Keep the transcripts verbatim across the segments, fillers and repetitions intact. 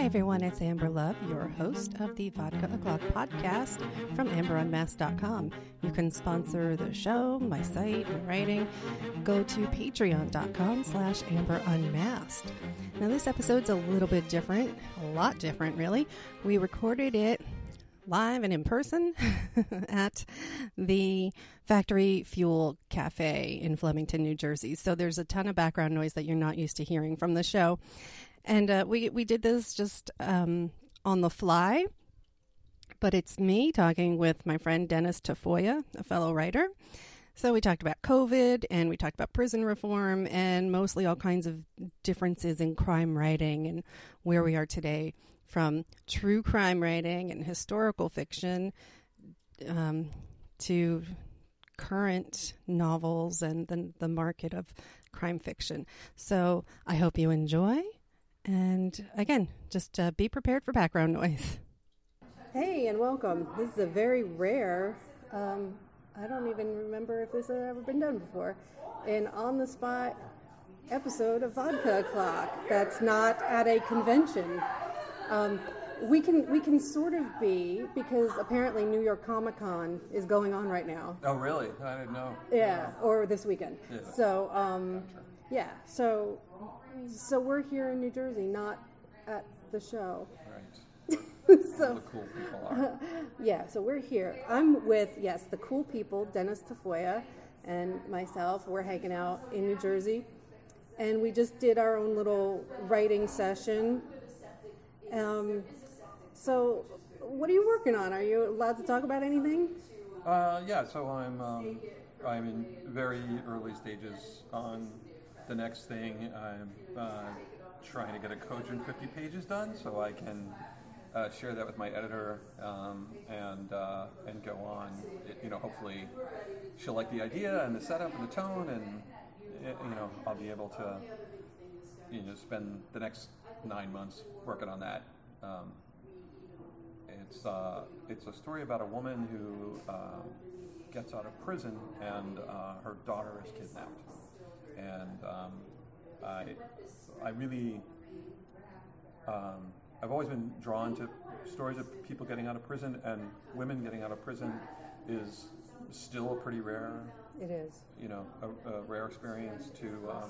everyone, it's Amber Love, your host of the Vodka O'Clock podcast from amber unmasked dot com. You can sponsor the show, my site, and writing. Go to patreon.com slash amberunmasked. Now, this episode's a little bit different, a lot different, really. We recorded it live and in person at the Factory Fuel Cafe in Flemington, New Jersey. So there's a ton of background noise that you're not used to hearing from the show. And uh, we, we did this just um, on the fly, but it's me talking with my friend Dennis Tafoya, a fellow writer. So we talked about COVID, and we talked about prison reform, and mostly all kinds of differences in crime writing and where we are today, from true crime writing and historical fiction um, to current novels and the, the market of crime fiction. So I hope you enjoy. And again, just uh, be prepared for background noise. Hey, and welcome. This is a very rare, um, I don't even remember if this has ever been done before, an on-the-spot episode of Vodka O'Clock that's not at a convention. Um, we can we can sort of be, because apparently New York Comic Con is going on right now. Oh, really? I didn't know. Yeah, or this weekend. Yeah. So, um, Gotcha. yeah, so so we're here in New Jersey, not at the show. Right. So the cool people are. Yeah, so we're here. I'm with, yes, the cool people, Dennis Tafoya and myself. We're hanging out in New Jersey, and we just did our own little writing session. Um, so what are you working on? Are you allowed to talk about anything? Uh, yeah, so I'm um, I'm in very early stages on the next thing. I'm uh, trying to get a cogent fifty pages done so I can uh, share that with my editor um, and uh, and go on. It, you know, hopefully she'll like the idea and the setup and the tone, and it, you know, I'll be able to you know spend the next nine months working on that. Um, it's uh, it's a story about a woman who uh, gets out of prison and uh, her daughter is kidnapped. And um, I, I really, um, I've always been drawn to stories of people getting out of prison, and women getting out of prison is still a pretty rare. It is. You know, a, a rare experience to, um,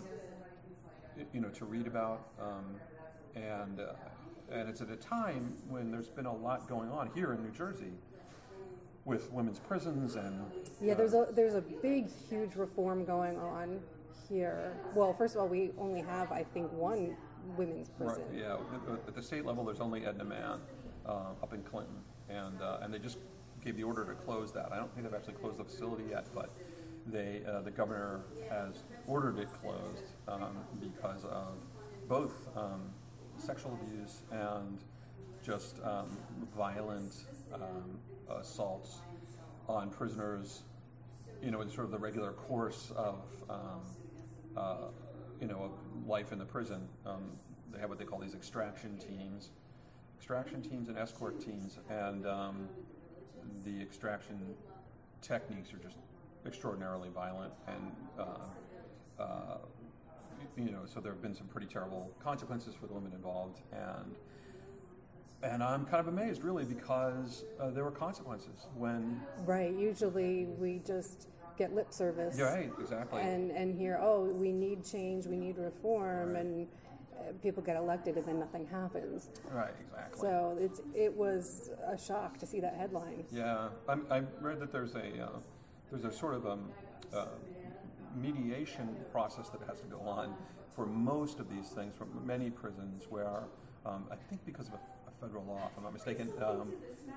you know, to read about, um, and uh, and it's at a time when there's been a lot going on here in New Jersey with women's prisons and. Yeah, uh, there's a there's a big, huge reform going on here. Well, first of all, we only have, I think, one women's prison. Right, yeah, at the state level, there's only Edna Man uh, up in Clinton, and uh, and they just gave the order to close that. I don't think they've actually closed the facility yet, but they uh, the governor has ordered it closed um, because of both um, sexual abuse and just um, violent um, assaults on prisoners, you know, in sort of the regular course of um, Uh, you know, of life in the prison. Um, they have what they call these extraction teams, extraction teams and escort teams, and um, the extraction techniques are just extraordinarily violent, and uh, uh, you know, so there have been some pretty terrible consequences for the women involved, and and I'm kind of amazed, really, because uh, there were consequences when. Right. Usually, we just get lip service. Yeah, right, exactly. And and hear, oh, we need change, we need reform, right. and uh, people get elected, and then nothing happens. Right, exactly. So it's it was a shock to see that headline. Yeah, I'm, I read that there's a uh, there's a sort of um, uh, mediation process that has to go on for most of these things, from many prisons, where um, I think because of a federal law, if I'm not mistaken, um,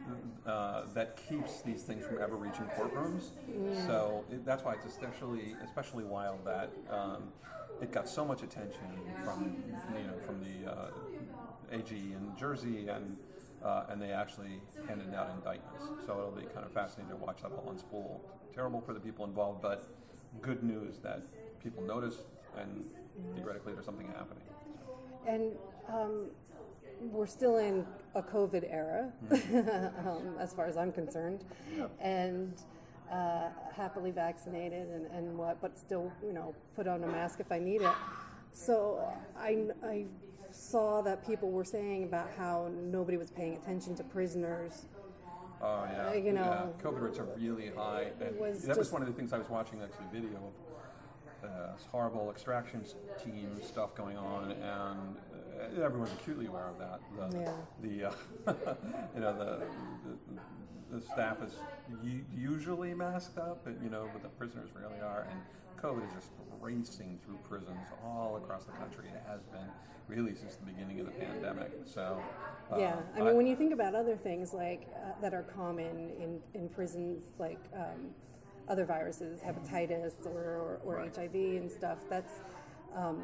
uh, that keeps these things from ever reaching courtrooms. Mm. So it, that's why it's especially especially wild that um, it got so much attention from you know from the uh, A G in Jersey, and uh, and they actually handed out indictments. So it'll be kind of fascinating to watch that all unspool. Terrible for the people involved, but good news that people notice, and theoretically there's something happening. And um, we're still in a COVID era, mm-hmm. um, as far as I'm concerned, yep. and uh, happily vaccinated and, and what, but still, you know, put on a mask if I need it. So I, I saw that people were saying about how nobody was paying attention to prisoners. Oh yeah, Uh, you know, yeah. COVID rates are really high. And was that was just- one of the things I was watching, actually, video of uh, this horrible extraction team stuff going on, and uh, everyone's acutely aware of that. The, Yeah. the uh, you know the, the the staff is u- usually masked up, but you know, but the prisoners really are, and COVID is just racing through prisons all across the country. It has been really since the beginning of the pandemic. So uh, Yeah, I mean, when you think about other things like uh, that are common in, in prisons, like um, other viruses, hepatitis or, or, or Right. H I V and stuff, that's um,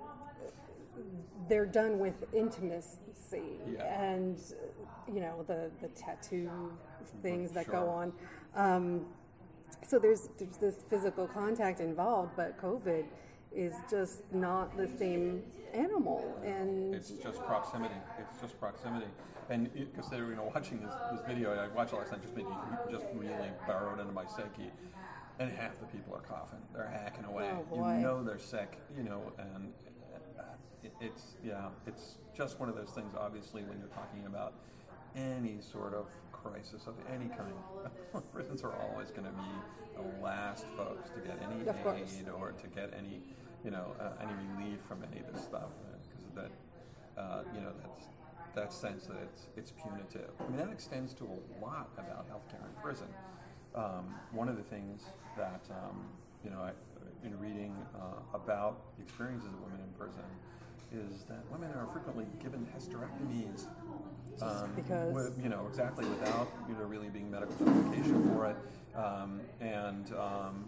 they're done with intimacy Yeah. and you know the the tattoo things that Sure. go on. Um, so there's there's this physical contact involved, but COVID is just not the same animal, and It's just proximity. It's just proximity. And because they were, you know, watching this, this video, I watched it last night, just made me just really burrowed into my psyche. And half the people are coughing. They're hacking away. Oh, you boy. know they're sick. You know, and uh, it, it's yeah, it's just one of those things. Obviously, when you're talking about any sort of crisis of any kind, prisons are always going to be the last folks to get any Of course. aid or to get any, you know, uh, any relief from any of this stuff, because that, uh, you know, that's that sense that it's it's punitive. I mean, that extends to a lot about healthcare in prison. Um, one of the things that um, you know, I, in reading uh, about the experiences of women in prison, is that women are frequently given hysterectomies. Um, because- with, you know, exactly, without, you know, really being medical justification for it, um, and um,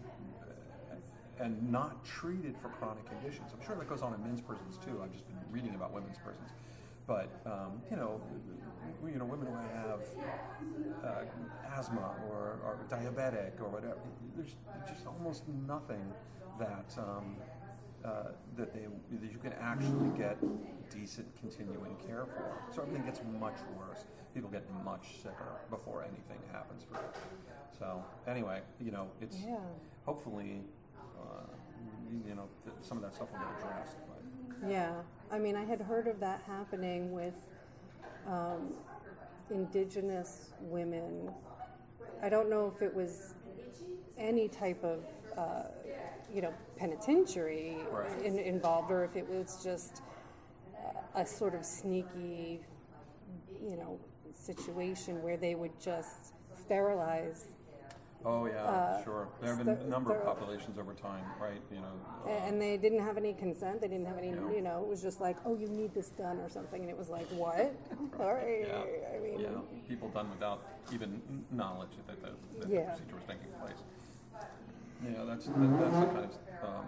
and not treated for chronic conditions. I'm sure that goes on in men's prisons too. I've just been reading about women's prisons, but um, you know, w- you know, women who have uh, asthma or are diabetic or whatever. There's just almost nothing that um, uh, that they that you can actually get decent continuing care for. So everything gets much worse. People get much sicker before anything happens for them. So anyway, you know, it's Yeah. hopefully, uh, you know, th- some of that stuff will get addressed. But Yeah, I mean, I had heard of that happening with um, indigenous women. I don't know if it was any type of, uh, you know, penitentiary Right. in, involved, or if it was just a, a sort of sneaky, you know, situation where they would just sterilize. oh yeah, Uh, sure. There have been a st- number of st- populations over time, right? You know, uh, And they didn't have any consent. They didn't have any, No. you know, it was just like, oh, you need this done or something. And it was like, what? All right. yeah, I mean, yeah, people done without even n- knowledge that the, that Yeah. the procedure was taking place. Yeah, that's that, that's the kind of um,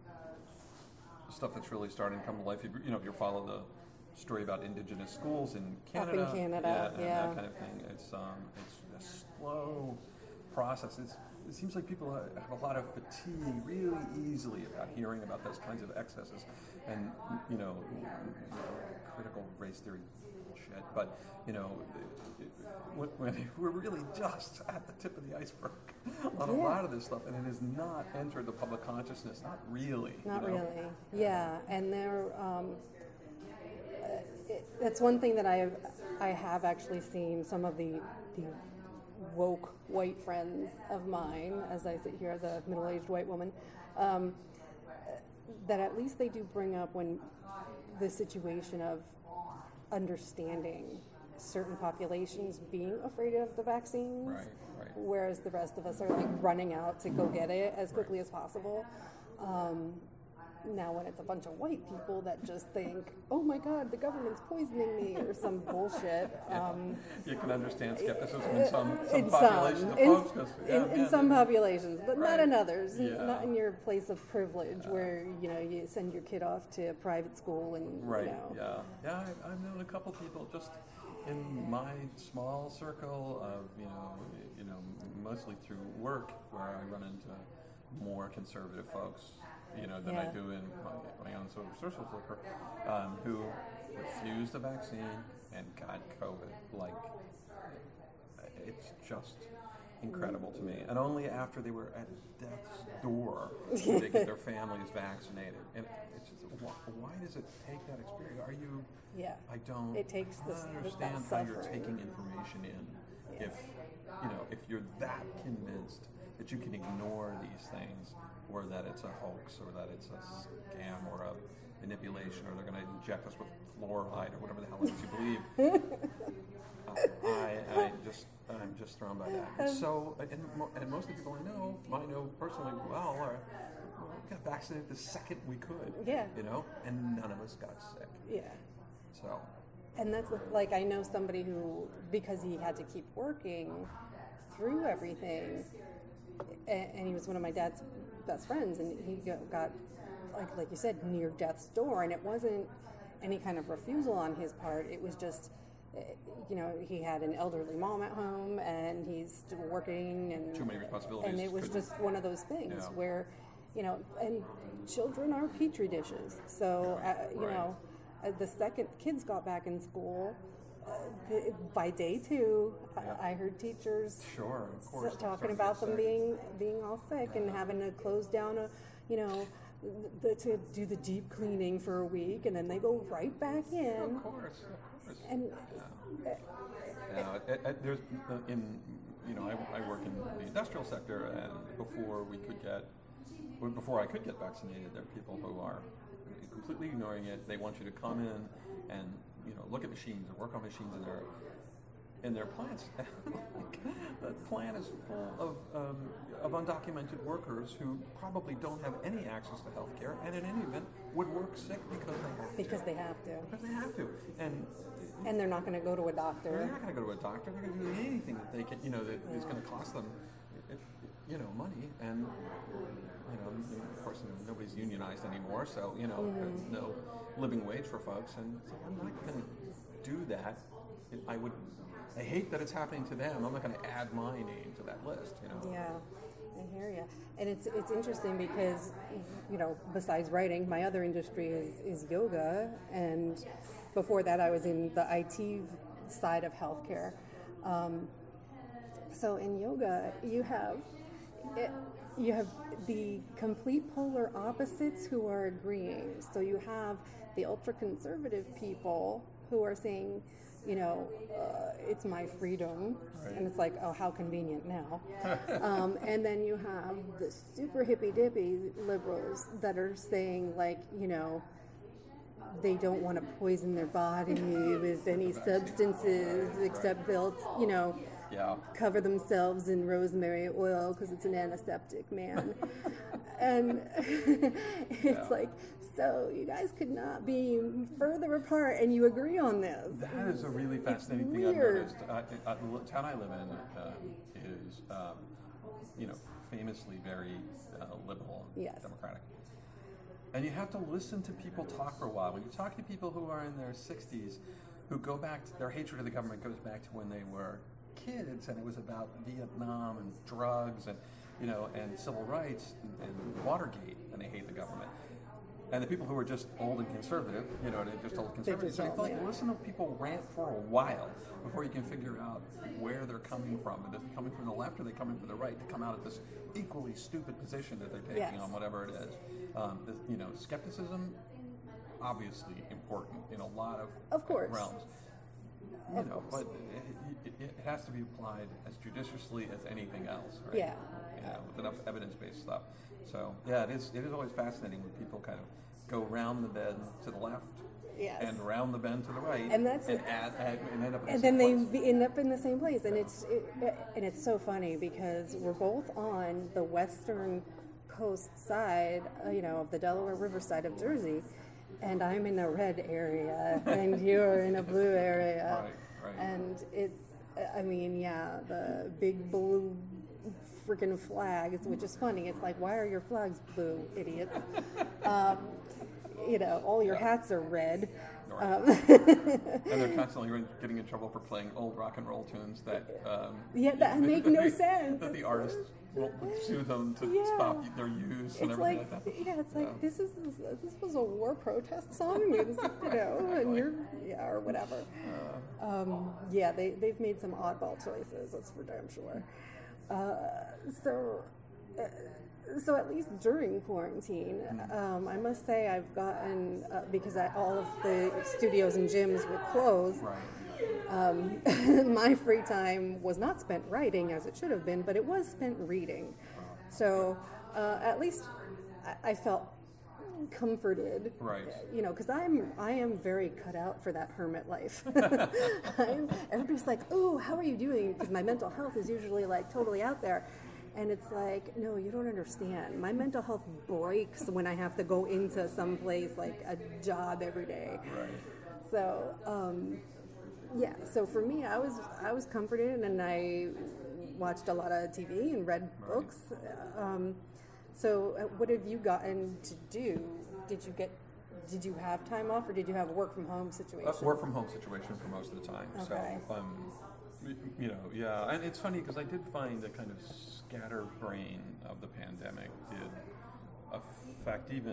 stuff that's really starting to come to life. You, you know, if you follow the story about indigenous schools in Canada, Up in Canada, yeah, yeah. and that kind of thing. It's um, it's a slow process. It's, it seems like people have a lot of fatigue really easily about hearing about those kinds of excesses, and you know, you know critical race theory bullshit. But you know, it, it, when, when we're really just at the tip of the iceberg on a Yeah. lot of this stuff, and it has not entered the public consciousness. Not really. Not you know? really. Yeah, and there. Um, uh, it, that's one thing that I have. I have actually seen some of the the woke white friends of mine, as I sit here as a middle-aged white woman, um, that at least they do bring up when the situation of understanding certain populations being afraid of the vaccines, Right, right. whereas the rest of us are like running out to go get it as quickly as possible. Um, now when it's a bunch of white people that just think, oh my god, the government's poisoning me or some bullshit. Um, You can understand skepticism in some, some in populations some, of in, folks. 'Cause, yeah, in, in yeah, some they- populations, but not Right. in others. N- Yeah. Not in your place of privilege, where you know you send your kid off to private school and Right. you know. Yeah. Yeah. I, I've known a couple people just in my small circle of you know you know mostly through work where I run into more conservative folks you know than I Yeah. do in my, my own sort of social circle um, who refused the vaccine and got COVID. Like it's just incredible to me. And only after they were at death's door did they get their families vaccinated. And it's just, why, why does it take that experience? Are you? Yeah. I don't. It takes I this. don't understand this, how that you're suffering. taking information in. Yeah. If you know, if you're that convinced that you can ignore these things, or that it's a hoax, or that it's a scam, or a manipulation, or they're going to inject us with fluoride, or whatever the hell it is you believe. uh, I, I just, I'm just thrown by that. And so, and, mo- and most of the people I know, I know personally well, are, well, we got vaccinated the second we could. Yeah. You know, and none of us got sick. Yeah. So. And that's like, I know somebody who, because he had to keep working through everything, and, and he was one of my dad's best friends, and he got, like like you said, near death's door, and it wasn't any kind of refusal on his part. It was just, you know, he had an elderly mom at home, and he's still working, and too many responsibilities. And it was couldn't. just one of those things Yeah. where, you know, and children are petri dishes. So, uh, you Right. know, uh, the second kids got back in school, uh, th- by day two, Yeah. I, I heard teachers Sure, of course. s- talking about them being being all sick and Yeah. having to close down a, you know, the, to do the deep cleaning for a week, and then they go right back in. Of course, of course. And Yeah. Yeah, it, it, there's uh, in you know I, I work in the industrial sector, and before we could get well, before I could get vaccinated, there are people who are completely ignoring it. They want you to come in and you know look at machines and work on machines in their in their plants. The plant is full of um, of undocumented workers who probably don't have any access to health care, and in any event would work sick because they have because to. they have to, Because they have to, and and they're not going to go to a they're doctor. not going to go to a doctor. They're going to do anything that they can, you know, that is going to cost them, it, you know, money. And you know, of course, nobody's unionized anymore, so you know, Mm-hmm. there's no living wage for folks. And so I'm not going to do that. I would. I hate that it's happening to them. I'm not going to add my name to that list. You know. Yeah, I hear you. And it's it's interesting because, you know, besides writing, my other industry is, is yoga, and before that I was in the I T side of healthcare. Um, so in yoga, you have it, you have the complete polar opposites who are agreeing. So you have the ultra conservative people who are saying, you know, uh, it's my freedom, Right. and it's like, oh, how convenient now. um, and then you have the super hippy dippy liberals that are saying, like, you know, they don't want to poison their body with any substances, except they'll, you know, Yeah. cover themselves in rosemary oil because it's an antiseptic, man. And it's Yeah. like, so you guys could not be further apart, and you agree on this. That is a really fascinating It's thing I've weird. noticed. Uh, uh, the town I live in um, is, um, you know, famously very uh, liberal and Yes. democratic. And you have to listen to people talk for a while. When you talk to people who are in their sixties, who go back to their hatred of the government goes back to when they were kids, and it was about Vietnam and drugs and you know and civil rights and, and Watergate, and they hate the government. And the people who are just old and conservative, you know, they're just old conservatives. So you have to like yeah. listen to people rant for a while before you can figure out where they're coming from. And if they're coming from the left or they're coming from the right, to come out at this equally stupid position that they're taking Yes. on whatever it is. Um, the, you know, skepticism, obviously important in a lot of, Of course. realms. You Of know, course. but it, it, it has to be applied as judiciously as anything else, right? Yeah. You know, with enough evidence-based stuff. So yeah, it is. It is always fascinating when people kind of go round the bend to the left Yes. and round the bend to the right, And that's and, it. add, add, and end up in And the then same they place. be- end up in the same place, and it's it, and it's so funny because we're both on the western coast side, uh, you know, of the Delaware River side of Jersey, and I'm in a red area, and you're in a blue area, Right, right. and it's, I mean, yeah, the big blue freaking flags, which is funny. It's like, why are your flags blue, idiots? um, you know, all your hats are red. Right. Um, And they're constantly getting in trouble for playing old rock and roll tunes that um, Yeah, that make no the- sense. That the It's artists will sue them to Yeah. stop their use and It's everything like, like that. yeah, it's like Yeah. this is this was a war protest song, it's, you know, and you're yeah or whatever. Uh. Um, yeah, they they've made some oddball choices. That's for damn sure. Uh, so, uh, so at least during quarantine, um, I must say I've gotten uh, because I, all of the studios and gyms were closed. Right. Um, my free time was not spent writing as it should have been, but it was spent reading. So uh, at least I, I felt comforted, right? You know, because I'm I am very cut out for that hermit life. I'm, everybody's like, "Oh, how are you doing?" Because my mental health is usually like totally out there, and it's like, no, you don't understand. My mental health breaks when I have to go into some place like a job every day. Right. So, um, yeah. So for me, I was I was comforted, and I watched a lot of T V and read right. books. Um, So, uh, what have you gotten to do? Did you get? Did you have time off, or did you have a work from home situation? Uh, work from home situation for most of the time. Okay. So, um, you know, yeah, and it's funny because I did find the kind of scatterbrain of the pandemic did affect even,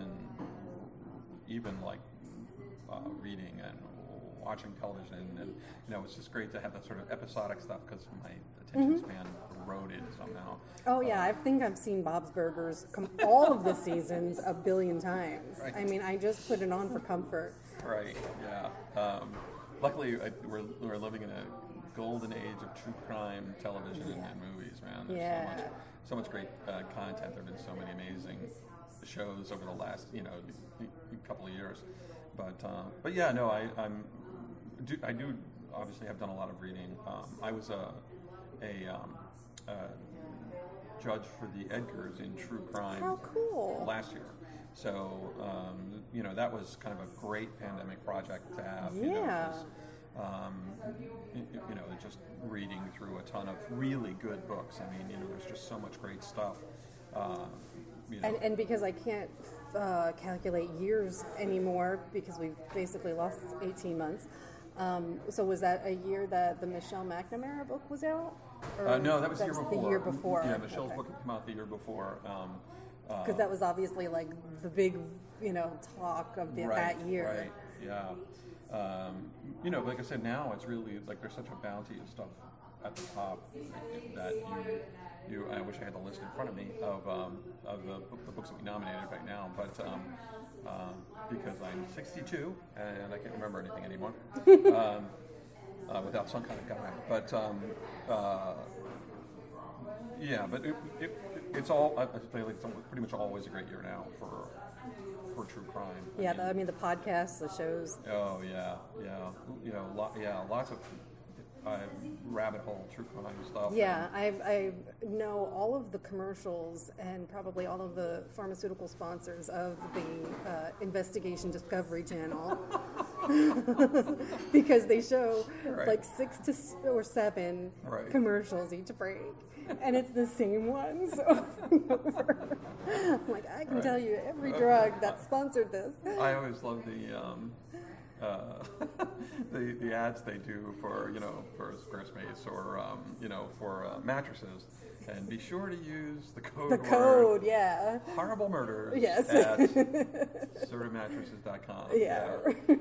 even like uh, reading and watching television, and, and you know, it's just great to have that sort of episodic stuff because my attention Mm-hmm. span eroded somehow. Oh yeah, I think I've seen Bob's Burgers com- all of the seasons a billion times. Right. I mean, I just put it on for comfort. Right. Yeah. Um, luckily, I, we're we're living in a golden age of true crime television Yeah. and movies. Man, there's Yeah. so much so much great uh, content. There've been so many amazing shows over the last you know couple of years. But uh, but yeah, no, I I'm do, I do obviously have done a lot of reading. Um, I was a a um, uh, judge for the Edgars in true crime. How cool. Last year. So, um, you know, that was kind of a great pandemic project to have. You know, Yeah. 'cause, um, you, you know, just reading through a ton of really good books. I mean, you know, there's just so much great stuff. Uh, you know. And, and because I can't uh, calculate years anymore because we've basically lost eighteen months. Um, so was that a year that the Michelle McNamara book was out? Or Uh, no, that was the year that's before. the year before. Yeah, Michelle's Okay. book had come out the year before. Um, uh, Because that was obviously like the big, you know, talk of the, right, that year. Right. Yeah. Um, you know, like I said, now it's really like there's such a bounty of stuff at the top that you, you. I wish I had the list in front of me of um, of the, the books that we nominated right now, but um, uh, because I'm sixty-two and I can't remember anything anymore. um, uh, without some kind of guide, but um, uh, yeah, but it, it, it's all. I feel like it's pretty much always a great year now for for true crime. Yeah, I the, mean, I mean the podcasts, the shows. oh yeah, yeah, you know, lo- yeah, lots of uh, rabbit hole true crime stuff. Yeah, I, I know all of the commercials and probably all of the pharmaceutical sponsors of the uh, Investigation Discovery Channel because they show Right. like six to s- or seven Right. commercials each break, and it's the same ones over and over. I'm like, I can Right. tell you every drug that sponsored this. I always love the um, uh, the the ads they do for you know for Squarespace or um, you know for uh, mattresses, and be sure to use the code. The word code, yeah. Horrible Murders Yes. at assertive mattresses dot com. Yeah.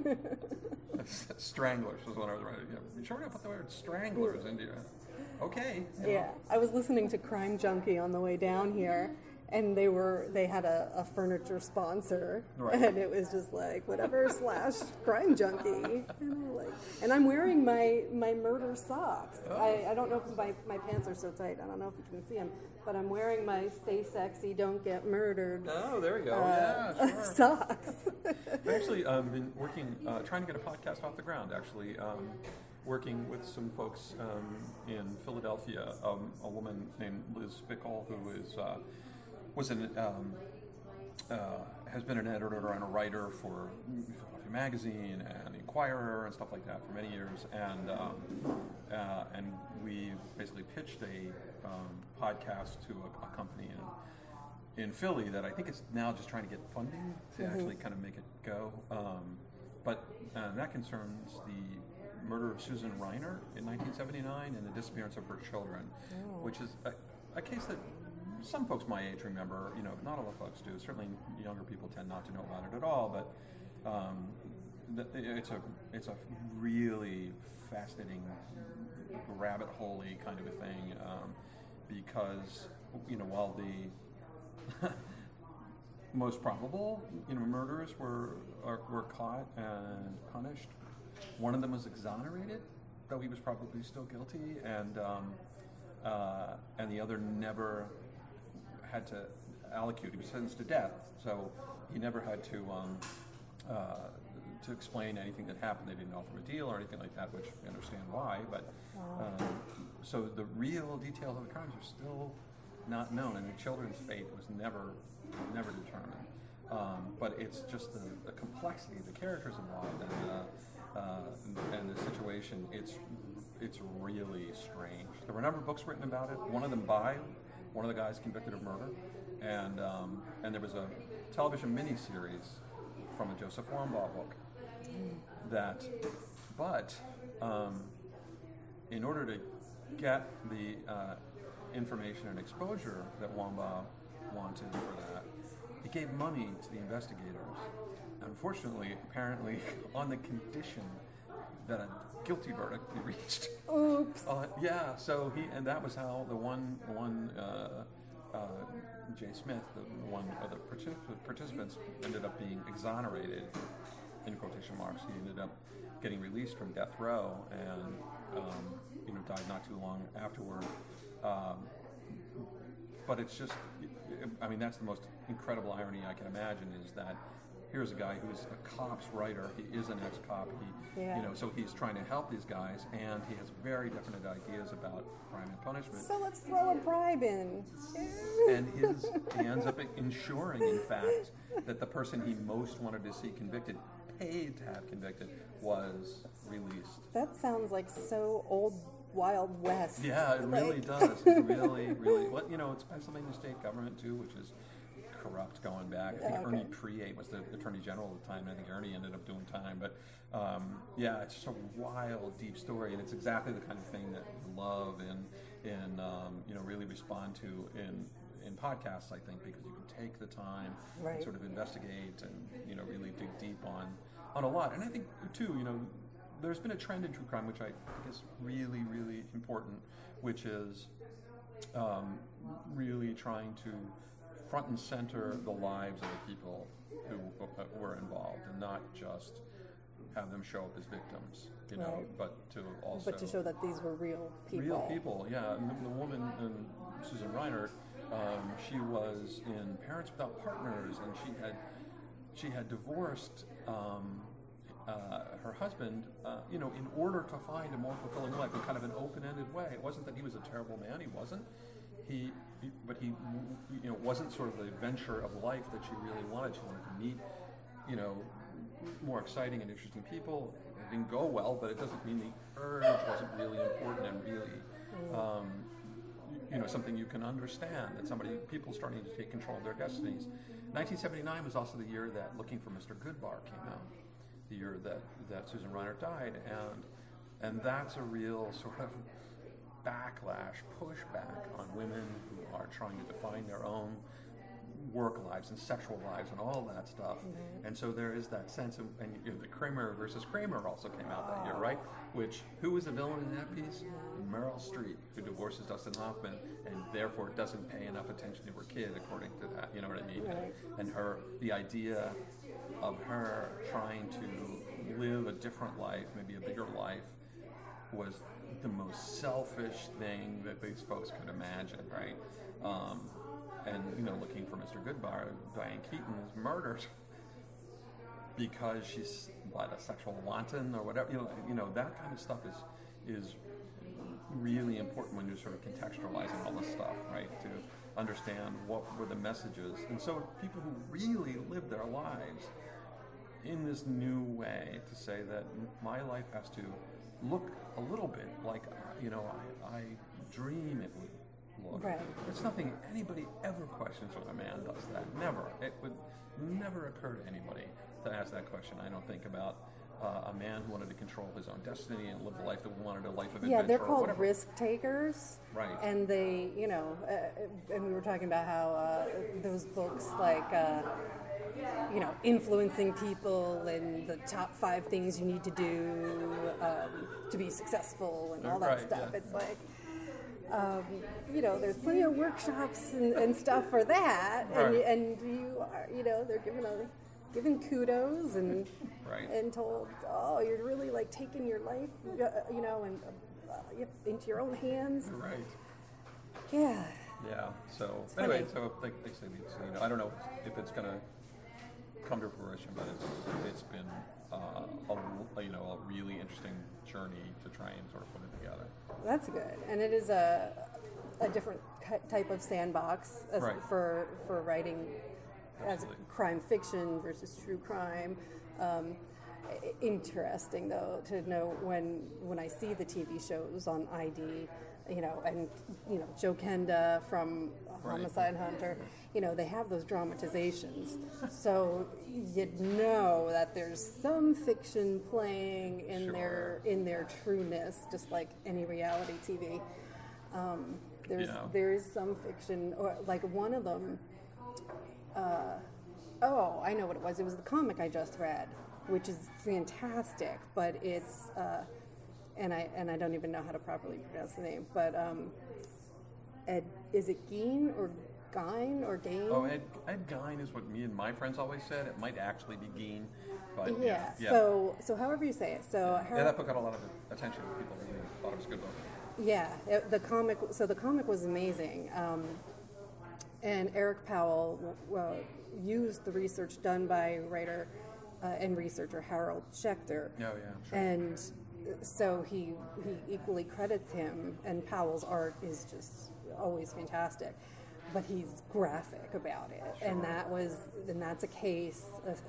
Stranglers was one I was writing. Yeah, be sure to put the word stranglers into your. Okay. you know. Yeah, I was listening to Crime Junkie on the way down here, and they were they had a, a furniture sponsor, Right. and it was just like whatever slash Crime Junkie, and I'm like, and I'm wearing my my murder socks. Oh. I, I don't know if my my pants are so tight. I don't know if you can see them, but I'm wearing my Stay Sexy, Don't Get Murdered Oh, there we go. uh, yeah, sure. socks. I've actually um, been working, uh, trying to get a podcast off the ground, actually. Um, working with some folks um, in Philadelphia, um, a woman named Liz Bickle, who is uh, was an um, uh, has been an editor and a writer for Philadelphia Magazine and Inquirer and stuff like that for many years, and um, uh, and we basically pitched a um, podcast to a, a company in in Philly that I think is now just trying to get funding to Mm-hmm. actually kind of make it go. Um, but uh, that concerns the murder of Susan Reiner in nineteen seventy-nine and the disappearance of her children, Oh. which is a, a case that some folks my age remember, you know, not all the folks do. Certainly younger people tend not to know about it at all, but um, th- it's a it's a really fascinating rabbit hole-y kind of a thing. Um, because, you know, while the most probable, you know, murderers were are, were caught and punished, one of them was exonerated, though he was probably still guilty, and um, uh, and the other never had to allocute. He was sentenced to death, so he never had to um, uh, to explain anything that happened. They didn't offer him a deal or anything like that, which I understand why. But um, so the real details of the crimes are still not known, and the children's fate was never never determined. Um, but it's just the, the complexity, the characters involved, and uh, uh, and the situation. It's it's really strange. There were a number of books written about it. One of them by one of the guys convicted of murder, and um, and there was a television miniseries from a Joseph Wambaugh book. That, but um, in order to get the uh, information and exposure that Wambaugh wanted for that, he gave money to the investigators. Unfortunately, apparently, on the condition that a guilty verdict be reached. Oops. Uh, yeah. So he, and that was how the one one uh, uh, Jay Smith, the one of the particip- participants, ended up being exonerated. In quotation marks, he ended up getting released from death row, and um, you know, died not too long afterward. Um, but it's just, I mean, that's the most incredible irony I can imagine, is that here's a guy who's a cop's writer. He is an ex-cop. He, yeah. you know, so he's trying to help these guys, and he has very definite ideas about crime and punishment. So let's throw a bribe in. And his he ends up ensuring, in fact, that the person he most wanted to see convicted, paid to have convicted, was released. That sounds like so old Wild West. Yeah, it like. really does. It really, really. Well, you know, it's Pennsylvania state government too, which is corrupt going back. I think Yeah, okay. Ernie Priate was the Attorney General at the time, and I think Ernie ended up doing time. But um, yeah, it's just a wild, deep story, and it's exactly the kind of thing that you love and and um, you know, really respond to in in podcasts. I think because you can take the time Right. and sort of investigate and, you know, really dig deep on on a lot. And I think too, you know, there's been a trend in true crime which I think is really, really important, which is um, really trying to front and center the lives of the people who uh, were involved, and not just have them show up as victims, you know, Right. but to also But to show that these were real people. real people. Yeah, and the, the woman, um, Susan Reinert, um, she was in Parents Without Partners, and she had she had divorced um, uh, her husband, uh, you know, in order to find a more fulfilling life in kind of an open-ended way. It wasn't that he was a terrible man; he wasn't. He, he, but he, you know, wasn't sort of the adventure of life that she really wanted. She wanted to meet, you know, more exciting and interesting people. It didn't go well, but it doesn't mean the urge wasn't really important and really, um, you know, something you can understand. That somebody, people starting to take control of their destinies. nineteen seventy-nine was also the year that Looking for Mister Goodbar came out. The year that, that Susan Reinert died, and and that's a real sort of backlash, pushback on women who are trying to define their own work lives and sexual lives and all that stuff. Mm-hmm. And so there is that sense of, and you know, the Kramer versus Kramer also came out that year, right? Which, who was the villain in that piece? Meryl Streep, who divorces Dustin Hoffman and therefore doesn't pay enough attention to her kid, according to that, you know what I mean? Right. And her, the idea of her trying to live a different life, maybe a bigger life, was the most selfish thing that these folks could imagine, right? Um, and, you know, Looking for Mister Goodbar, Diane Keaton is murdered because she's, what, a sexual wanton or whatever. You know, you know, that kind of stuff is is really important when you're sort of contextualizing all this stuff, right? To understand what were the messages. And so people who really live their lives in this new way to say that my life has to look a little bit like, you know, I, I dream it would look. Right. It's nothing anybody ever questions when a man does that. Never. It would never occur to anybody to ask that question. I don't think about uh, a man who wanted to control his own destiny and live a life that wanted a life of adventure. Yeah, they're or called whatever. risk takers. Right. And they, you know, uh, and we were talking about how uh, those books like, uh, you know, influencing people and the top five things you need to do um, to be successful and all that Right, stuff. yeah. It's like, um, you know, there's plenty of workshops and, and stuff for that, and, Right. and you are, you know, they're giving a given kudos and Right. and told, oh, you're really like taking your life, uh, you know, and uh, into your own hands. Right. Yeah. Yeah. So It's anyway, funny. so they, they say these, you know, I don't know if it's going to come to fruition, but it's it's been uh, a you know a really interesting journey to try and sort of put it together. That's good, and it is a a different ki- type of sandbox as Right. for for writing as Absolutely. crime fiction versus true crime. Um, i- interesting though to know when when I see the T V shows on I D, you know, and you know Joe Kenda from Right. Homicide Hunter, you know, they have those dramatizations, so you know that there's some fiction playing in Sure. their in their trueness, just like any reality T V. Um, there's Yeah. there is some fiction, or like one of them. Uh, oh, I know what it was. It was the comic I just read, which is fantastic, but it's uh, and I and I don't even know how to properly pronounce the name, but um, Ed, is it Gein or Gein or Gain? Oh, Ed, Ed Gein is what me and my friends always said. It might actually be Gein, but yeah. yeah. yeah. So so however you say it. So yeah, that book got a lot of attention. People really thought it was a good book. yeah, it, the comic. So the comic was amazing, um, and Eric Powell uh, used the research done by writer uh, and researcher Harold Schechter. Oh, yeah, sure. And so he he equally credits him, and Powell's art is just always fantastic, but he's graphic about it, Sure. and that was and that's a case of,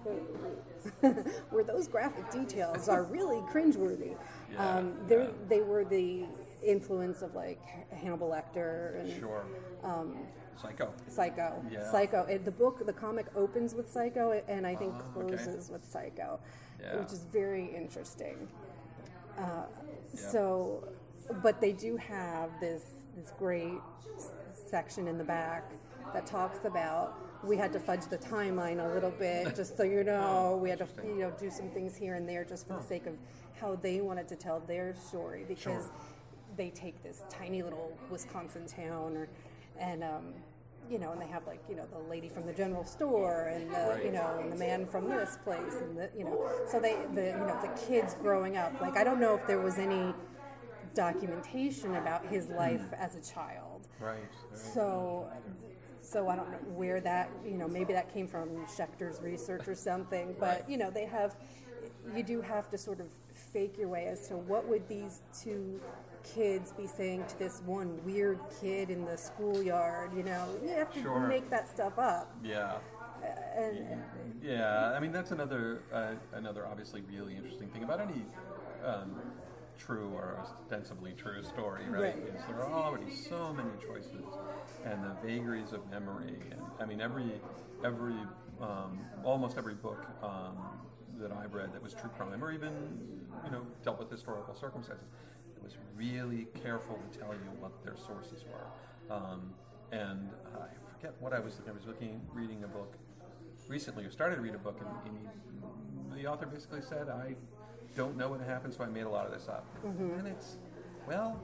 where those graphic details are really cringeworthy. Yeah, um, they yeah. they were the influence of like Hannibal Lecter and Sure. um, Psycho. Psycho. Yeah. Psycho. It, the book, the comic opens with Psycho, and I think Ah, okay. closes with Psycho, Yeah. which is very interesting. Uh, Yeah. So, but they do have this this great s- section in the back that talks about. We had to fudge the timeline a little bit, just so you know. Oh, we had to, interesting. you know, do some things here and there, just for the sake of how they wanted to tell their story, because Sure. they take this tiny little Wisconsin town, or, and um, you know, and they have like you know the lady from the general store, and the, Right. you know, and the man from this place, and the you know, so they the you know the kids growing up. Like I don't know if there was any documentation about his life as a child. Right. right. So, so I don't know where that, you know, maybe that came from Schechter's research or something, but, Right. you know, they have, you do have to sort of fake your way as to what would these two kids be saying to this one weird kid in the schoolyard, you know, you have to Sure. make that stuff up. Yeah. And, Yeah, I mean that's another uh, another obviously really interesting thing about any um, true or ostensibly true story, right? Right. Is there are already so many choices and the vagaries of memory, and I mean every every um, almost every book um, that I've read that was true crime or even you know dealt with historical circumstances, it was really careful to tell you what their sources were. Um, and I forget what I was I was looking reading a book recently, or started to read a book, and, and he, the author basically said, I don't know what happened, so I made a lot of this up. Mm-hmm. And it's, well,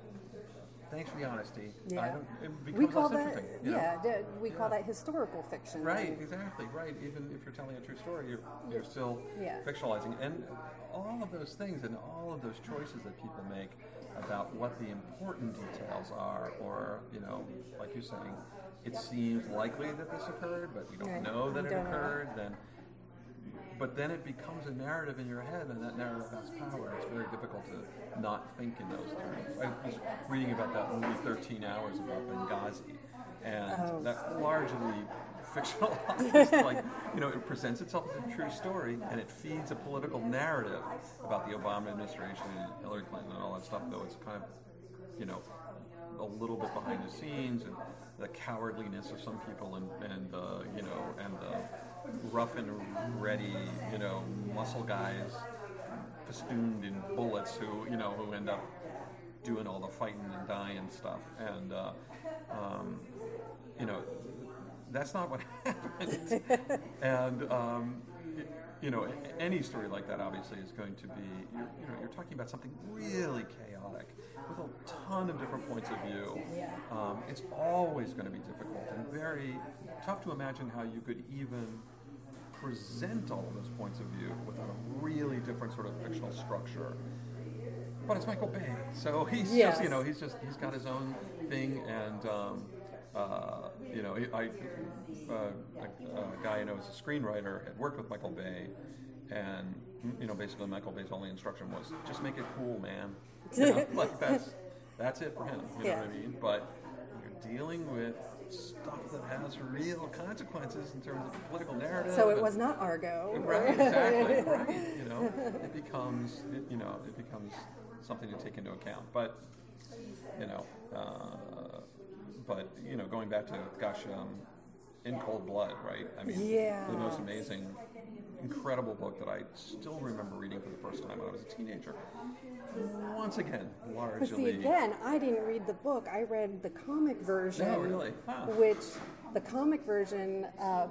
thanks for the honesty. Yeah. I don't, it becomes we call less that, interesting. you know? yeah, d- we call Yeah. that historical fiction. Right, exactly, right. Even if you're telling a true story, you're, you're still Yeah. fictionalizing. And all of those things and all of those choices that people make about what the important details are, or, you know, like you're saying, it seems likely that this occurred, but we don't Right. know that We it don't know. occurred, then but then it becomes a narrative in your head, and that narrative has power. It's very difficult to not think in those terms. I was reading about that movie thirteen hours about Benghazi, and Oh. that largely fictionalized. Like, you know, it presents itself as a true story, and it feeds a political narrative about the Obama administration and Hillary Clinton and all that stuff, though it's kind of, you know, a little bit behind the scenes, and the cowardliness of some people, and, and uh, you know, and the rough and ready, you know, muscle guys festooned in bullets who, you know, who end up doing all the fighting and dying and stuff. And, uh, um, you know, that's not what happened. And, um, you know, a- any story like that obviously is going to be, you're, you know, you're talking about something really chaotic with a ton of different points of view. Yeah. Um, it's always going to be difficult and very tough to imagine how you could even present all of those points of view without a really different sort of fictional structure. But it's Michael Bay, so he's Yes. just, you know, he's just, he's got his own thing, and, um, uh, you know, I, uh, a, a guy I know is a screenwriter, had worked with Michael Bay, and, you know, basically Michael Bay's only instruction was, just make it cool, man. You know, like, that's, that's it for him, you Yeah. know what I mean? But you're dealing with stuff that has real consequences in terms of the political narrative. So it and- was not Argo. Right, exactly. Right. You know, it becomes, it, you know, it becomes something to take into account. But, you know, uh, but you know, going back to gosh, um, In Cold Blood, right? I mean, Yeah. the most amazing, incredible book that I still remember reading for the first time when I was a teenager. Once again, largely. But see, again, I didn't read the book. I read the comic version. No, really? Huh. Which, the comic version uh,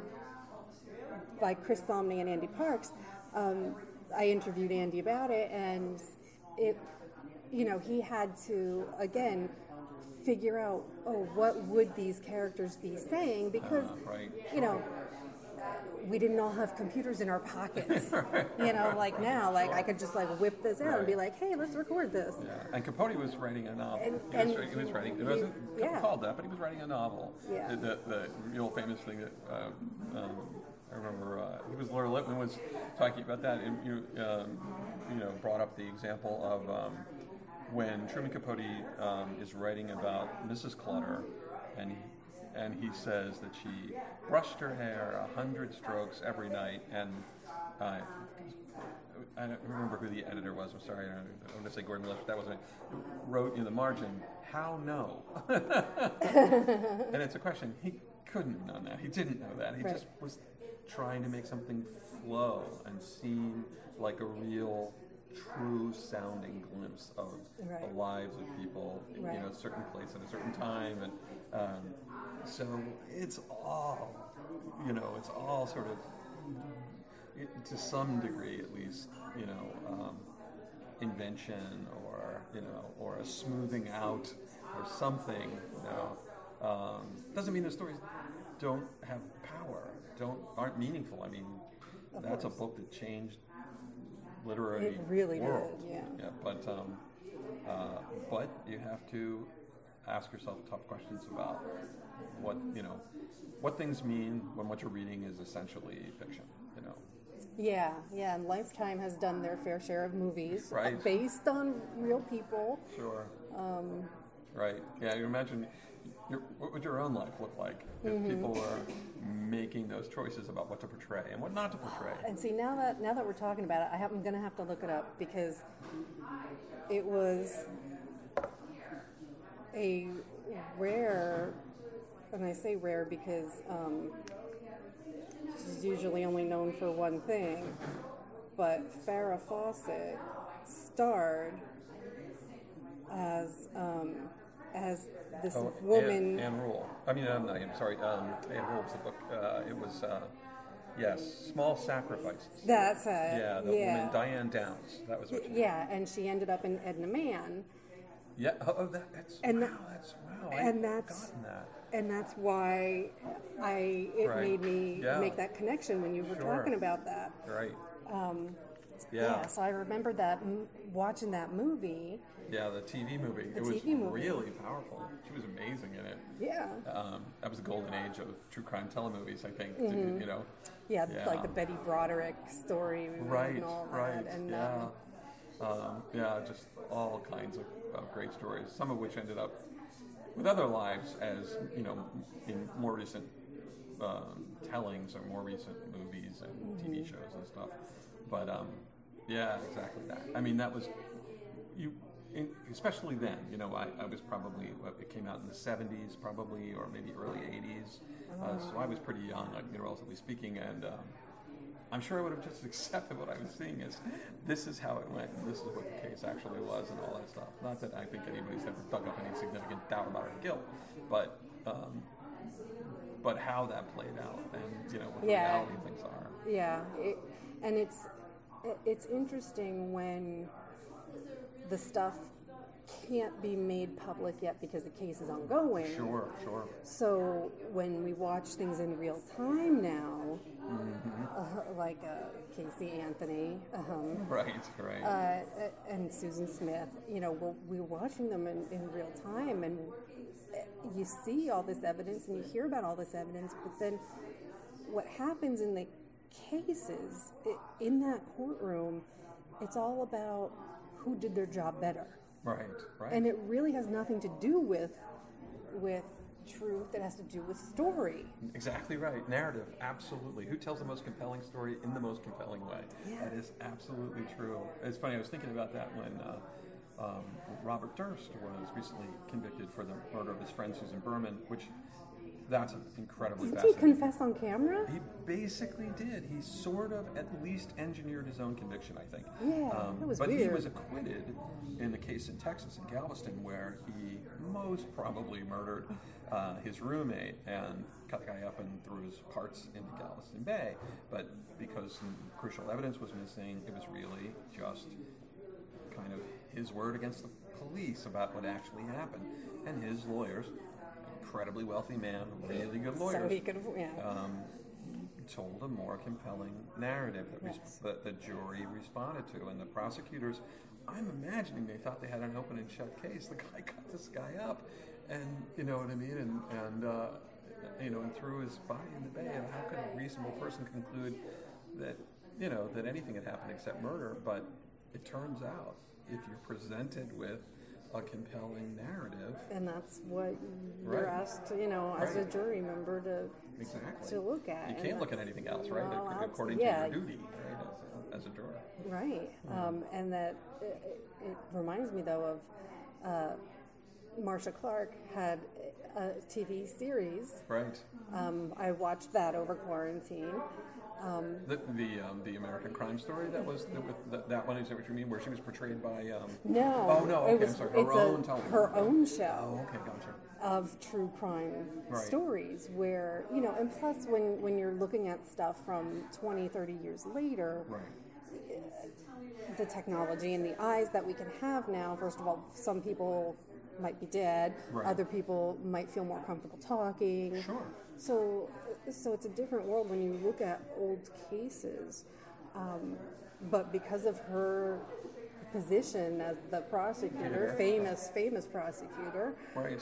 by Chris Somney and Andy Parks, um, I interviewed Andy about it, and it, you know, he had to, again, figure out, oh, what would these characters be saying? Because, Uh, right. you know, we didn't all have computers in our pockets. You know, like now, like I could just like whip this out and be like, hey, let's record this. Yeah, and Capote was writing a novel. And- he, was, and he was writing. It he- wasn't yeah. called that, but he was writing a novel. Yeah. The, the, the real famous thing that uh, um, I remember, uh, he was Laura Lippman was talking about that, and you, um, you know, brought up the example of um, when Truman Capote um, is writing about Missus Clutter, and he, and he says that she brushed her hair a hundred strokes every night, and uh, I don't remember who the editor was. I'm sorry, I don't want to say Gordon Lish. That wasn't. Wrote in the margin, "How no?" And it's a question. He couldn't have known that. He didn't know that. He Right. just was trying to make something flow and seem like a real, true sounding glimpse of Right. the lives of people, Right. you know, a certain place at a certain time, and um, so it's all, you know, it's all sort of, it, to some degree at least, you know, um, invention or, you know, or a smoothing out or something, you know. Um, doesn't mean the stories don't have power, don't aren't meaningful. I mean, Of that's course. a book that changed literary It really did, world. yeah. Yeah, but um, uh, but you have to ask yourself tough questions about what, you know, what things mean when what you're reading is essentially fiction. You know. Yeah, yeah, and Lifetime has done their fair share of movies Right. based on real people. Sure. Um, Right. Yeah. You imagine. Your, what would your own life look like if Mm-hmm. people were making those choices about what to portray and what not to portray? and see, now that now that we're talking about it, I have, I'm going to have to look it up because it was a rare, and I say rare because um, she's usually only known for one thing, but Farrah Fawcett starred as um, as this Oh, woman. Anne, Anne Rule. I mean, I'm not. I'm sorry. Um, Anne Rule was the book. Uh, it was. Uh, yes, Small Sacrifices. That's it. Yeah, the yeah. woman Diane Downs. That was what. She, Yeah, and she ended up in Edna Man, yeah. Oh, oh, that, that's. And wow. that- That's wow. I and hadn't that's- forgotten that. and that's why I it Right. made me Yeah. make that connection when you were Sure. talking about that. Right. Um, Yeah. so I remember that m- watching that movie. Yeah, the T V movie. The it was T V movie. really powerful. She was amazing in it. Yeah, Um, that was the golden age of true crime telemovies, I think. Mm-hmm. You know. yeah, Yeah. like the Betty Broderick story Right. and all that. Right. And yeah. um, Um, yeah. Just all kinds of, of great stories. Some of which ended up with other lives as, you know, in more recent um, tellings or more recent movies and T V shows and stuff. But um, yeah, exactly that. I mean, that was you, in, especially then. You know, I, I was probably what, it came out in the seventies, probably, or maybe early eighties. Uh, so I was pretty young, like, you know, relatively speaking, and um, I'm sure I would have just accepted what I was seeing as this is how it went, and this is what the case actually was, and all that stuff. Not that I think anybody's ever dug up any significant doubt about her guilt, but um, but how that played out and, you know, what the Yeah. reality of things are. Yeah, it, and it's it- it's interesting when the stuff can't be made public yet because the case is ongoing. Sure, sure. So when we watch things in real time now, uh, like uh, Casey Anthony, um, Right, right. uh, and Susan Smith, you know, we're, we're watching them in, in real time, and you see all this evidence and you hear about all this evidence, but then what happens in the cases, i in that courtroom, it's all about who did their job better. Right, right. And it really has nothing to do with with truth. It has to do with story. Exactly right. Narrative, absolutely. Who tells the most compelling story in the most compelling way? Yeah. That is absolutely true. It's funny, I was thinking about that when uh, um, Robert Durst was recently convicted for the murder of his friend Susan Berman, which that's an incredibly Didn't he fascinating. confess on camera? He basically did. He sort of at least engineered his own conviction, I think. Yeah, that was But he weird. was acquitted in the case in Texas, in Galveston, where he most probably murdered uh, his roommate and cut the guy up and threw his parts into Galveston Bay. But because some crucial evidence was missing, it was really just kind of his word against the police about what actually happened. And his lawyers, incredibly wealthy man, really good lawyers, So he could, yeah. um, told a more compelling narrative that, res- Yes. that the jury responded to. And the prosecutors, I'm imagining they thought they had an open and shut case. The guy cut this guy up, and you know what I mean, and and uh, you know, and threw his body in the bay. And how could a reasonable person conclude that you know that anything had happened except murder? But it turns out, if you're presented with a compelling narrative, And that's what you're Right. asked, to, you know, as a Right. jury member to exactly, to look at. you And can't look at that's- anything else, right? well, Ac- abs- According yeah, to your duty, right, as a, as a juror. Right. Um, and that it, it reminds me, though, of uh, Marcia Clark had a T V series. Right. Um, I watched that over quarantine. Um, The the, um, the American Crime Story, that was the, with the, that one, is that what you mean, where she was portrayed by? Um, no. Oh no, it okay, was, I'm sorry. Her it's own a, television. her own Oh, show okay, gotcha. of true crime Right. stories where, you know, and plus when, when you're looking at stuff from twenty, thirty years later, Right. the technology and the eyes that we can have now, first of all, some people might be dead, Right. other people might feel more comfortable talking. Sure. So, so it's a different world when you look at old cases. Um, but because of her position as the prosecutor, Yeah. famous, famous prosecutor, Right.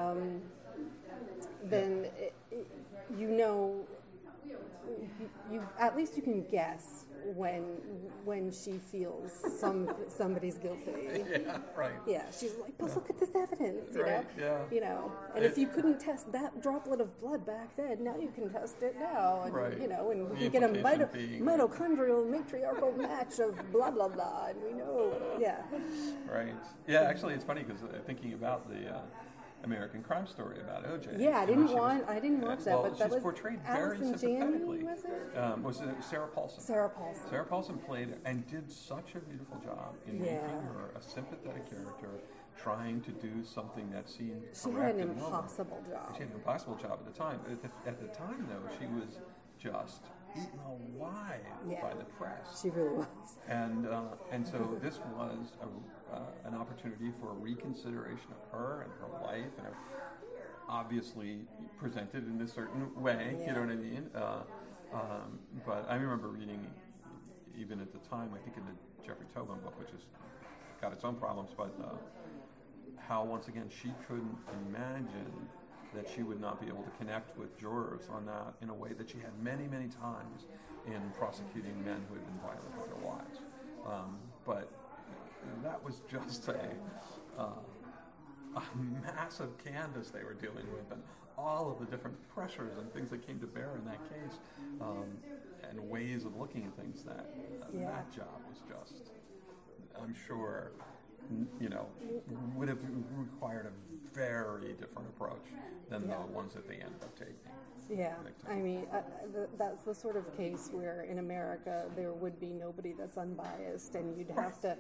then it, it, you know, you, you at least you can guess when when she feels some somebody's guilty. Yeah. Right. Yeah, she's like, but look at this evidence, you know. Right, yeah. You know, and if you couldn't test that droplet of blood back then, now you can test it now, and Right. you know, and The we can get a implication mito- being- mitochondrial matriarchal match of blah blah blah, and we know, yeah, Right. Yeah. Actually, it's funny because uh, thinking about the uh, American Crime Story about O J. yeah. I you know, didn't she was- want, I didn't watch that, well, but that she's was portrayed very Allison sympathetically. Janney, was it? Um, was it Sarah Paulson? Sarah Paulson. Sarah Paulson played and did such a beautiful job in Yeah. making her a sympathetic character, trying to do something that seemed She had correct an and normal. impossible job. She had an impossible job at the time. At the, at the time, though, she was just eaten alive Yeah. by the press. She really was. And uh, and so this was a, uh, an opportunity for a reconsideration of her and her life, and her, obviously presented in a certain way. Yeah. You know what I mean? Uh, um, but I remember reading, even at the time, I think in the Jeffrey Tobin book, which has got its own problems, but uh, how once again she couldn't imagine that she would not be able to connect with jurors on that in a way that she had many, many times in prosecuting men who had been violent with their wives. Um, but that was just a, uh, a massive canvas they were dealing with, and all of the different pressures and things that came to bear in that case, um, and ways of looking at things. That uh, Yeah. that job was just, I'm sure, n- you know, would have required a very different approach than Yeah. the ones that they ended up taking. Yeah, Big I time. mean, uh, th- that's the sort of case where in America there would be nobody that's unbiased, and you'd have to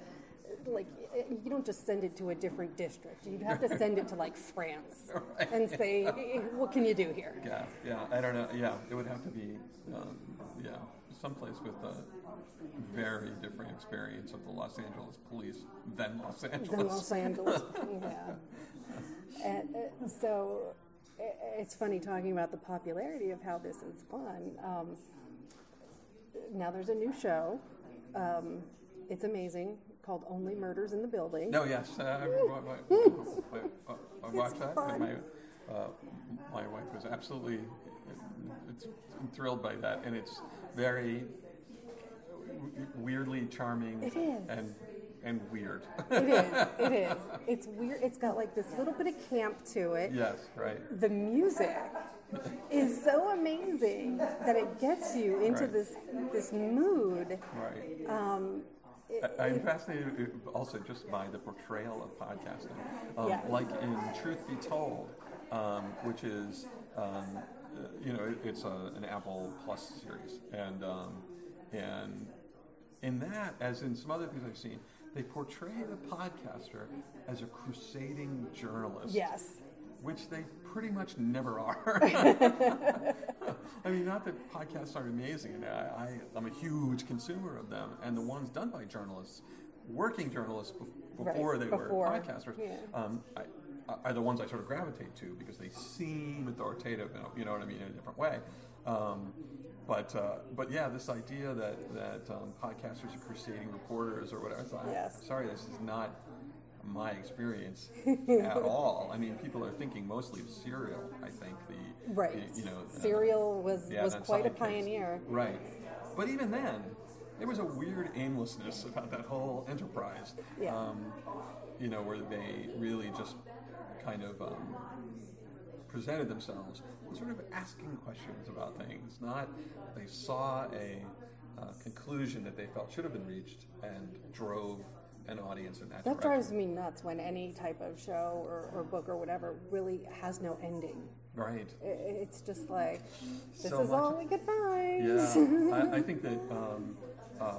like, you don't just send it to a different district. You'd have to send it to, like, France right. and say, what can you do here? Yeah, yeah, I don't know. Yeah, it would have to be, um, yeah, someplace with a very different experience of the Los Angeles police than Los Angeles. Than Los Angeles, yeah. And, uh, so it's funny talking about the popularity of how this has gone. Um, now there's a new show. Um, it's amazing, called Only Murders in the Building. No, yes. Uh, I, I, I, I, I watched that. And my, uh, my wife was absolutely it's, thrilled by that. And it's very weirdly charming. It is. And, and weird. It is. It is. It's weird. It's got like this little bit of camp to it. Yes, right. The music is so amazing that it gets you into right. this this mood. Right. Um, it, I, I'm it, fascinated also just by the portrayal of podcasting. Um, yes. Like in Truth Be Told, um, which is, um, uh, you know, it, it's a, an Apple Plus series. And, um, and in that, as in some other things I've seen, they portray the podcaster as a crusading journalist. Yes. Which they pretty much never are. I mean, not that podcasts aren't amazing, and I, I, I'm a huge consumer of them, and the ones done by journalists, working journalists be- before right. they before. were podcasters, yeah. um, I, are the ones I sort of gravitate to because they seem authoritative, you know what I mean, in a different way. Um, but uh, but yeah, this idea that that um, podcasters are crusading reporters or whatever. So I, yes. Sorry, this is not my experience at all. I mean, people are thinking mostly of Serial. I think the right. the, you know Serial uh, was yeah, was quite a pioneer. Case. Right, but even then, there was a weird aimlessness about that whole enterprise. Yeah. Um, you know, where they really just kind of um, presented themselves sort of asking questions about things. Not they saw a uh, conclusion that they felt should have been reached and drove an audience in that, that direction. drives me nuts when any type of show or, or book or whatever really has no ending. Right. It's just like, this so is much, all we could find. Yeah. I, I think that um, uh,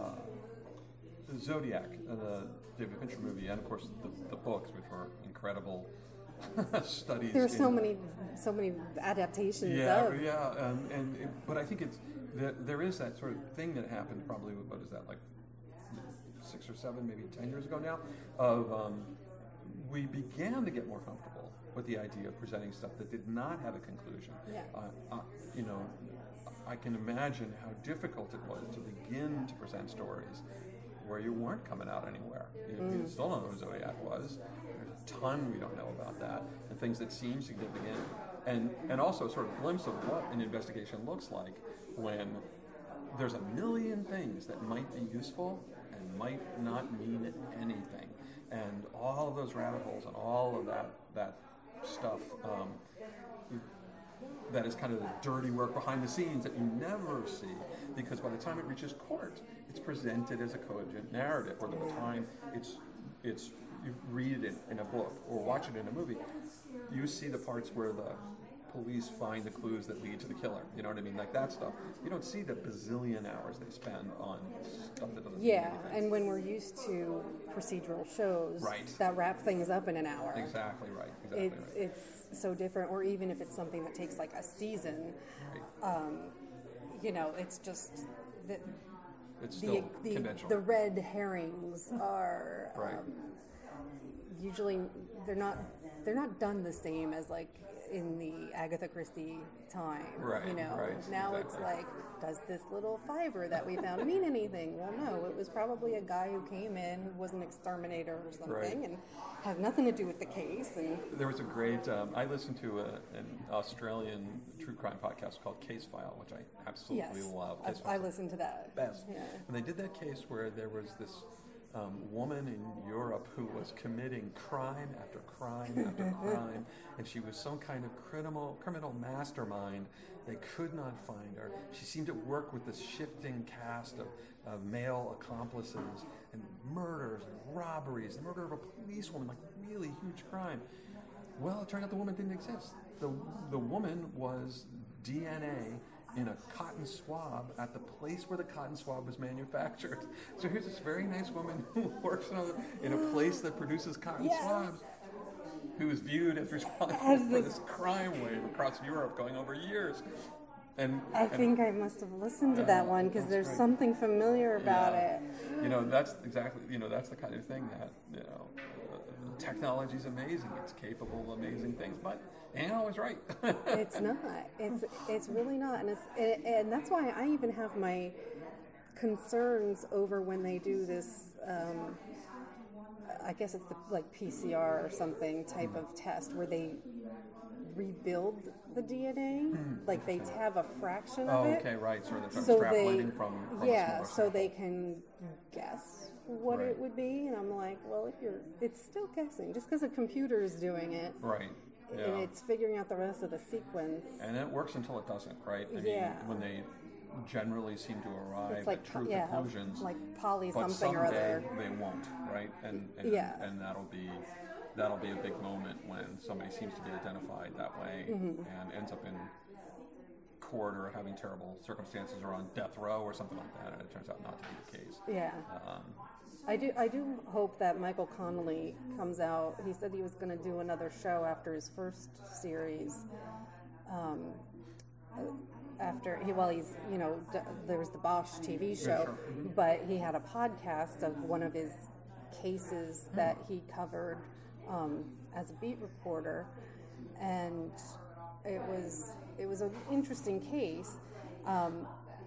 Zodiac, uh, the David Fincher movie, and of course the, the books, which were incredible studies. There's in, so many, so many adaptations yeah, of. Yeah, um, and it, but I think it's there, there is that sort of thing that happened probably. What is that like? Six or seven, maybe ten years ago now, of um, we began to get more comfortable with the idea of presenting stuff that did not have a conclusion. Yeah. Uh, uh, you know, I can imagine how difficult it was to begin to present stories where you weren't coming out anywhere. You, Mm. you still don't know who Zodiac was. There's a ton we don't know about that, and things that seem significant, and and also sort of a glimpse of what an investigation looks like when there's a million things that might be useful and might not mean anything, and all of those rabbit holes and all of that that stuff um, that is kind of the dirty work behind the scenes that you never see, because by the time it reaches court, it's presented as a cogent narrative, or by the time it's it's you read it in a book or watch it in a movie, you see the parts where the police find the clues that lead to the killer. You know what I mean? Like that stuff. You don't see the bazillion hours they spend on stuff that doesn't Yeah, mean anything. and when we're used to procedural shows Right. that wrap things up in an hour. Exactly right. Exactly It's right. it's so different, or even if it's something that takes like a season, Right. um, you know, it's just the It's the still the, conventional. the red herrings are Right. um, usually they're not they're not done the same as like in the Agatha Christie time. Right, You know, right, now it's exactly. like, does this little fiber that we found mean anything? Well, no, it was probably a guy who came in, was an exterminator or something, Right. and has nothing to do with the case. And There was a great, um, I listened to a, an Australian true crime podcast called Case File, which I absolutely yes, love. I, Case I File's listened to that. the best. Yeah. And they did that case where there was this um, woman in Europe who was committing crime after crime after crime, and she was some kind of criminal criminal mastermind. They could not find her. She seemed to work with this shifting cast of, of male accomplices, and murders and robberies, the murder of a policewoman, like really huge crime. Well, it turned out the woman didn't exist. The the woman was D N A in a cotton swab at the place where the cotton swab was manufactured. So here's this very nice woman who works in a, in a place that produces cotton yes. swabs, who is viewed as responsible as for this, this crime wave across Europe going over years. And I and, think I must have listened to yeah, that one because there's great. something familiar about yeah. it. You know, that's exactly, you know, that's the kind of thing that, you know, uh, technology is amazing. It's capable of amazing things, but it ain't always right. It's not. It's it's really not, and it's it, and that's why I even have my concerns over when they do this. Um, I guess it's the like P C R or something type of test where they rebuild the D N A, Mm. like they have a fraction oh, of it. okay, right. So they're So extrapolating they, from, from yeah, a so smaller they sample. can guess what Right. it would be, and I'm like, well, if you're, it's still guessing just because a computer is doing it, Right. Yeah. and it's figuring out the rest of the sequence. And it works until it doesn't, right? I Yeah. mean, when they generally seem to arrive It's like at true yeah, conclusions, like poly but something or someday other. they won't, right? And and, Yeah. and that'll be that'll be a big moment when somebody seems to be identified that way Mm-hmm. and ends up in court or having terrible circumstances or on death row or something like that, and it turns out not to be the case. Yeah. Um, I do. I do hope that Michael Connelly comes out. He said he was going to do another show after his first series. Um, after he, well, he's you know d- there was the Bosch T V show, Yeah, sure. Mm-hmm. but he had a podcast of one of his cases that he covered um, as a beat reporter, and it was it was an interesting case. Um,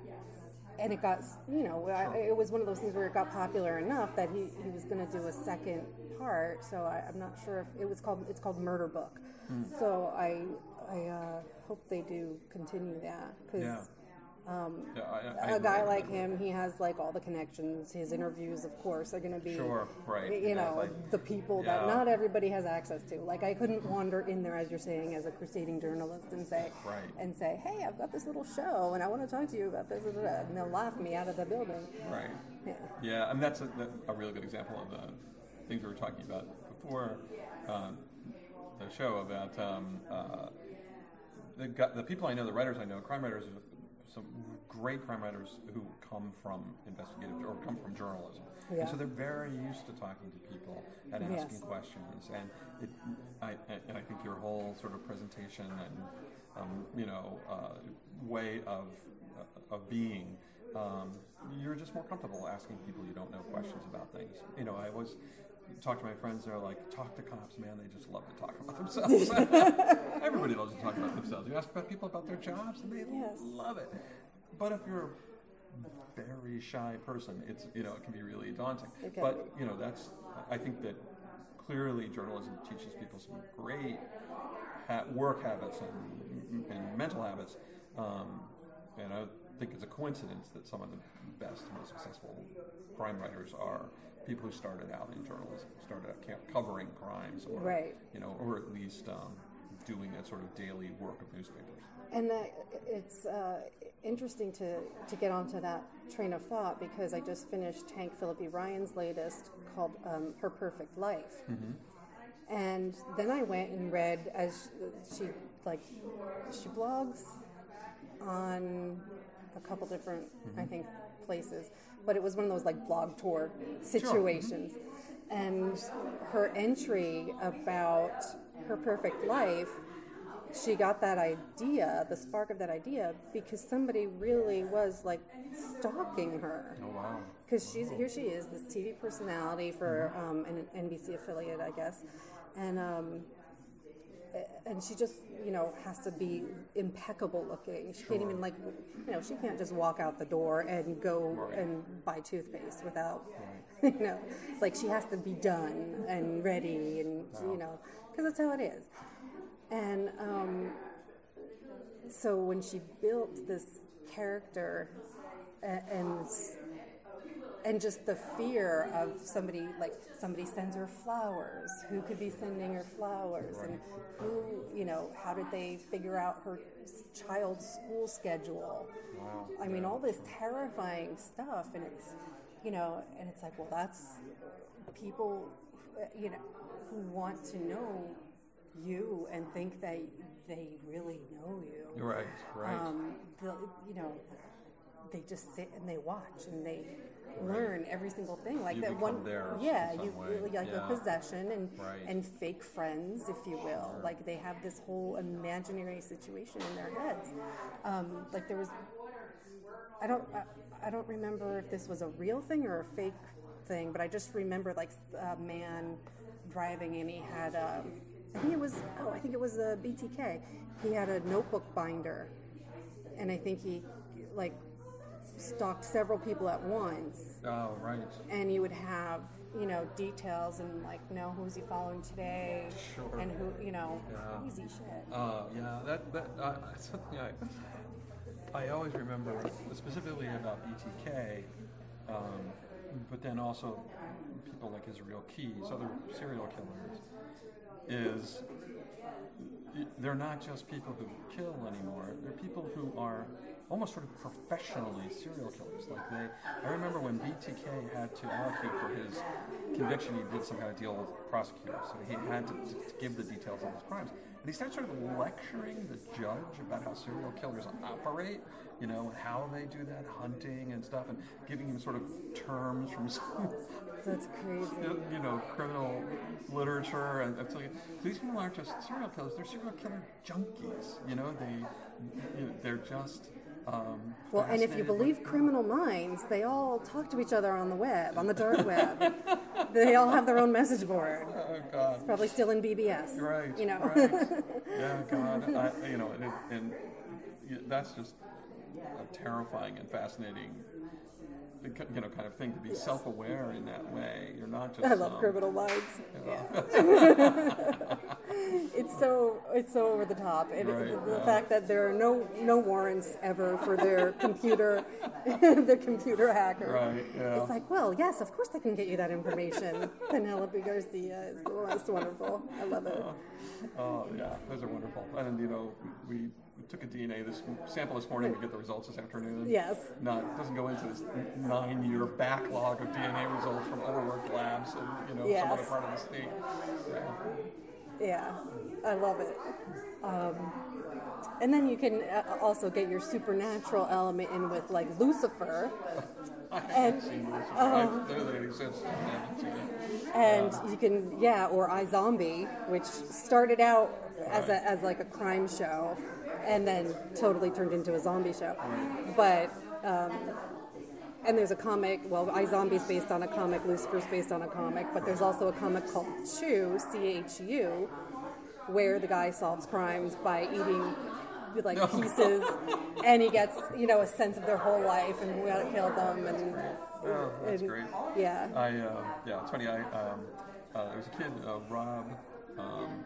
And it got, you know, I, it was one of those things where it got popular enough that he, he was going to do a second part. So I, I'm not sure if it was called, it's called Murder Book. Mm. So I I uh, hope they do continue that because yeah. um, yeah, I, I a guy agree. like him, he has like all the connections. His interviews, of course, are going to be, Sure, right, you know, exactly. the people that Yeah. not everybody has access to. Like I couldn't wander in there, as you're saying, as a crusading journalist and say, Right. and say, hey, I've got this little show and I want to talk to you about this, and they'll laugh me out of the building. Right. Yeah. Yeah, and that's a, that, a really good example of the things we were talking about before um, the show about um, uh, the gu- the people I know, the writers I know, crime writers, some great crime writers who come from investigative or come from journalism, Yeah. and so they're very used to talking to people and Yes. asking questions. And it, I, and I think your whole sort of presentation and um, you know uh, way of uh, of being. Um, you're just more comfortable asking people you don't know questions about things. You know, I always talk to my friends, they're like, talk to cops, man, they just love to talk about themselves. Everybody loves to talk about themselves. You ask about people about their jobs, and they Yes. love it. But if you're a very shy person, it's, you know, it can be really daunting. Okay. But, you know, that's, I think that clearly journalism teaches people some great ha- work habits and, and mental habits. Um, and I think it's a coincidence that some of the best, most successful crime writers are people who started out in journalism, started out camp covering crimes, or Right. you know, or at least um, doing that sort of daily work of newspapers. And that, it's uh, interesting to, to get onto that train of thought because I just finished Hank Phillippe Ryan's latest called um, Her Perfect Life. Mm-hmm. And then I went and read, as she, like, she blogs on a couple different, mm-hmm. I think, places. But it was one of those, like, blog tour situations. Sure. And her entry about Her Perfect Life, she got that idea, the spark of that idea, because somebody really was like stalking her. Oh wow! Because she's here, she is this T V personality for um, an N B C affiliate, I guess, and um, and she just you know has to be impeccable looking. She Sure. can't even like you know she can't just walk out the door and go Right. and buy toothpaste without Right. you know like she has to be done and ready and Wow. you know because that's how it is. And um, so when she built this character and, and and just the fear of somebody, like somebody sends her flowers, who could be sending her flowers, Right. and who, you know, how did they figure out her child's school schedule? Wow. I mean, Yeah. all this terrifying stuff, and it's, you know, and it's like, well, that's people, you know, who want to know you and think that they really know you. Right, right. Um, you know, they just sit and they watch and they learn every single thing. Like you that one, theirs yeah, in some you way. like yeah. a possession and right. and fake friends, if you will. Sure. Like they have this whole imaginary situation in their heads. Um, like there was, I don't, I, I don't remember if this was a real thing or a fake thing, but I just remember like a man driving and he had a, I think it was, oh, I think it was a B T K. He had a notebook binder, and I think he like stalked several people at once. Oh, right. And you would have, you know, details and like know who's he following today, sure. and who, you know, yeah. crazy shit. Uh, yeah, that that uh, something I I always remember specifically about B T K, um, but then also people like Israel Keys, other serial killers, is they're not just people who kill anymore. They're people who are almost sort of professionally serial killers. Like they, I remember when B T K had to allocate for his conviction, he did some kind of deal with prosecutors, so he had to, to give the details of his crimes. And he started sort of lecturing the judge about how serial killers operate, you know, and how they do that hunting and stuff, and giving him sort of terms from some, that's crazy, you know, criminal literature. And I'm telling you, these people aren't just serial killers; they're serial killer junkies. You know, they, you know, they're just. Um, well, and if you believe Criminal Minds, they all talk to each other on the web, on the dark web. They all have their own message board. Oh God! It's probably still in B B S. Right. You know. Right. Yeah, God. I, you know, and, and that's just a terrifying and fascinating, you know, kind of thing to be yes. self-aware in that way. You're not just. I love um, Criminal Minds. You know. Yeah. It's so it's so over the top. It, right, the yeah. fact that there are no no warrants ever for their computer, the computer hacker. Right. Yeah. It's like, well, yes, of course they can get you that information. Penelope Garcia is it's wonderful. I love it. Uh, oh yeah, those are wonderful. And you know, we, we took a D N A this sample this morning to get the results this afternoon. Yes. Not it doesn't go into this nine-year backlog of D N A results from overworked labs and you know yes. some other part of the state. Yeah. Yeah, I love it. Um, and then you can uh, also get your supernatural element in with like Lucifer. I haven't and, seen Lucifer. Um, I know that it exists. I haven't seen it. And uh, you can, yeah, or iZombie, which started out as right. a as like a crime show, and then totally turned into a zombie show. Right. But um, and there's a comic, well, iZombie's based on a comic, Lucifer's based on a comic, but there's also a comic called Chew, C H U, where the guy solves crimes by eating like oh, pieces, God. and he gets, you know, a sense of their whole life and what killed them. And oh, that's and, great. Yeah. I uh, yeah, it's funny. I um, uh, there was a kid, uh, Rob. Um,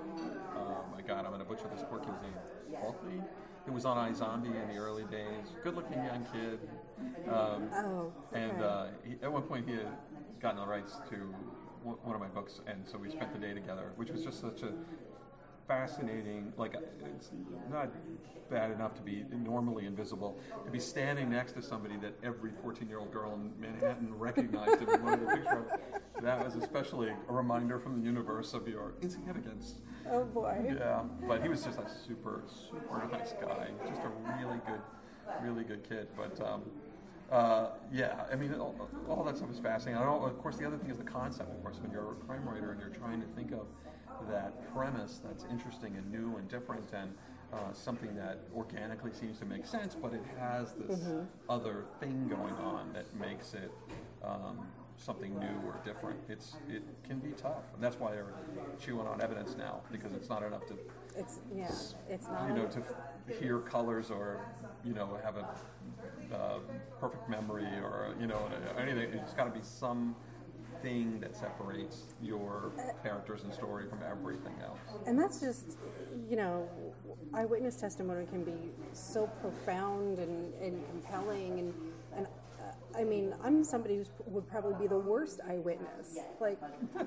oh my God, I'm gonna butcher this poor kid's name. Baltley. It was on iZombie in the early days. Good-looking young kid. Um, oh. Okay. And uh, he, at one point he had gotten the rights to w- one of my books, and so we spent the day together, which was just such a fascinating. Like, it's not bad enough to be normally invisible, to be standing next to somebody that every fourteen-year-old girl in Manhattan recognized him and wanted a picture of. That was especially a reminder from the universe of your insignificance. Oh boy. Yeah, but he was just a super, super nice guy. Just a really good, really good kid. But um, uh, yeah, I mean, all, all that stuff is fascinating. I don't, of course, the other thing is the concept. Of course, when you're a crime writer and you're trying to think of that premise that's interesting and new and different and uh, something that organically seems to make sense, but it has this mm-hmm. other thing going on that makes it. Um, something new or different. It's it can be tough, and that's why they're chewing on evidence now, because it's not enough to it's yeah it's not you know to f- hear colors or you know have a uh, perfect memory or you know anything. It's got to be some thing that separates your characters and story from everything else. And that's just, you know, eyewitness testimony can be so profound and, and compelling and and. I mean, I'm somebody who would probably be the worst eyewitness. Like,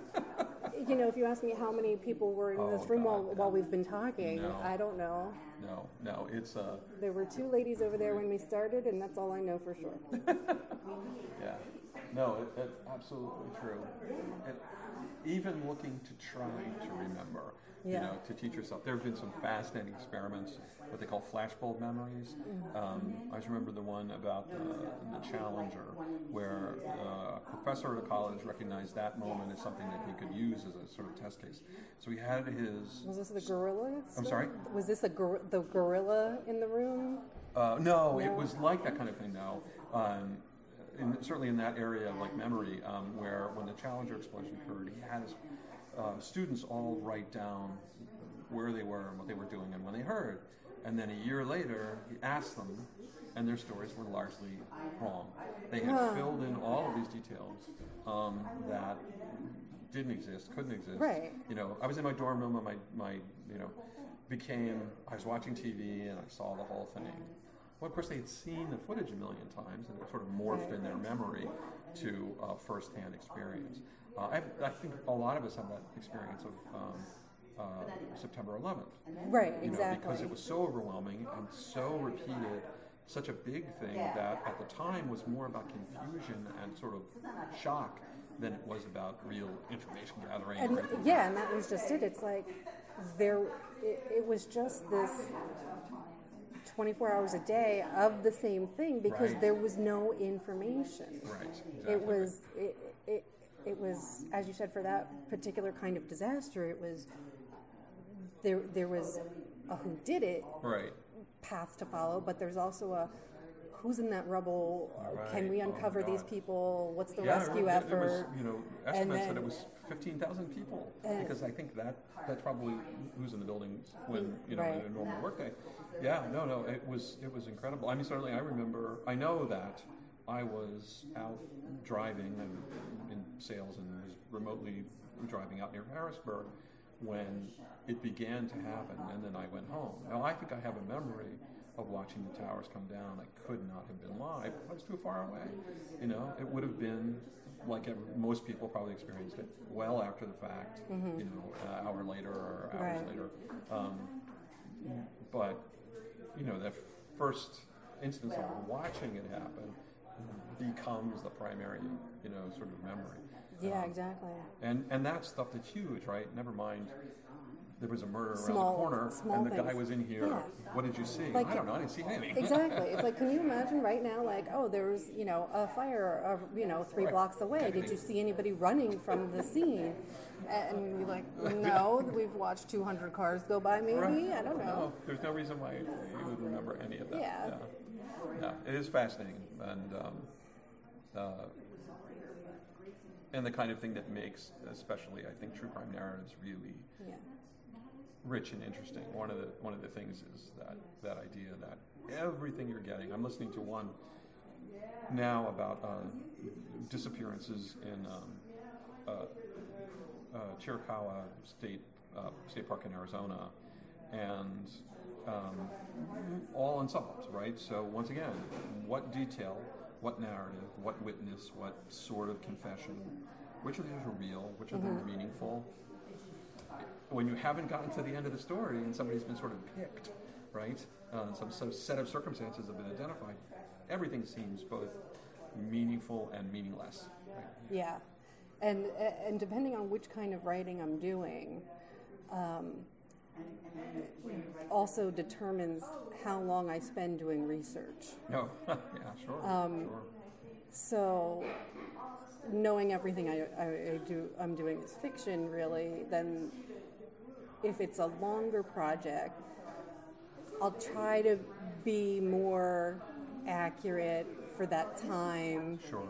you know, if you ask me how many people were in oh, this room God, while, no. while we've been talking, no. I don't know. No, no, it's... Uh... There were two ladies over there when we started, and that's all I know for sure. Yeah. No, it, it's absolutely true. It, even looking to try to remember, yeah. you know, to teach yourself. There have been some fascinating experiments, what they call flashbulb memories. Um, I just remember the one about uh, the Challenger, where uh, a professor at a college recognized that moment as something that he could use as a sort of test case. So he had his... Was this the gorilla? I'm sorry? Was this a gor- the gorilla in the room? Uh, no, no, it was like that kind of thing, no. Um, in, certainly in that area of like memory, um, where when the Challenger explosion occurred, he had his uh, students all write down where they were and what they were doing and when they heard. And then a year later, he asked them, and their stories were largely wrong. They had huh. filled in all of these details um, that didn't exist, couldn't exist. Right. You know, I was in my dorm room and my, my, you know, became, I was watching T V and I saw the whole thing. Well, of course, they had seen the footage a million times, and it sort of morphed in their memory to uh, first-hand experience. Uh, I, I think a lot of us have that experience of um, uh, September eleventh. Right, you know, exactly. because it was so overwhelming and so repeated, such a big thing that at the time was more about confusion and sort of shock than it was about real information gathering. And, or anything. yeah, and that was just it. It's like there, it, it was just this twenty-four hours a day of the same thing because Right. there was no information. Right. Exactly. It was it, it it was, as you said, for that particular kind of disaster, it was there there was a who did it Right. path to follow, but there's also a who's in that rubble, Right. can we Oh my uncover these God. people, what's the Yeah, rescue it, effort? It was, you know, estimates then- that it was fifteen thousand people, And- because I think that that's probably who's in the building when, you know, Right. in a normal workday. Yeah, no, no, it was it was incredible. I mean, certainly I remember, I know that I was out driving and in sales and was remotely driving out near Harrisburg when it began to happen, and then I went home. Now, I think I have a memory of watching the towers come down. I could not have been live. I was too far away. You know, it would have been like every, most people probably experienced it well after the fact, mm-hmm. you know, an hour later or hours Right. later. Um, but, you know, that first instance of watching it happen becomes the primary, you know, sort of memory. Yeah, Um, exactly. And and that's stuff that's huge, right? Never mind, there was a murder Small- around the corner, small and the guy things. was in here. Yeah. What did you see? Like- I don't know. I didn't see anything. Exactly. It's like, can you imagine right now, like, oh, there's, you know, a fire, uh, you know, three Right. blocks away. Did you see anybody running from the scene? And you're like, no, we've watched two hundred cars go by, maybe. Right. I don't know. No, there's no reason why you would remember any of that. Yeah. Yeah, yeah. It is fascinating, and um, uh, and the kind of thing that makes, especially, I think, true crime narratives really Yeah. rich and interesting. One of the one of the things is that that idea that everything you're getting. I'm listening to one now about uh, disappearances in um, uh, uh, Chiricahua State uh, State Park in Arizona, and um, all unsolved. Right. So once again, what detail, what narrative, what witness, what sort of confession, which of these are real, which of them are meaningful. When you haven't gotten to the end of the story and somebody's been sort of picked, right? Uh, some, some set of circumstances have been identified. Everything seems both meaningful and meaningless. Right? Yeah. And, and depending on which kind of writing I'm doing, um, also determines how long I spend doing research. No, yeah, sure, Um, sure. So, knowing everything I, I, I do, I'm doing is fiction, really. Then, if it's a longer project, I'll try to be more accurate for that time. Sure.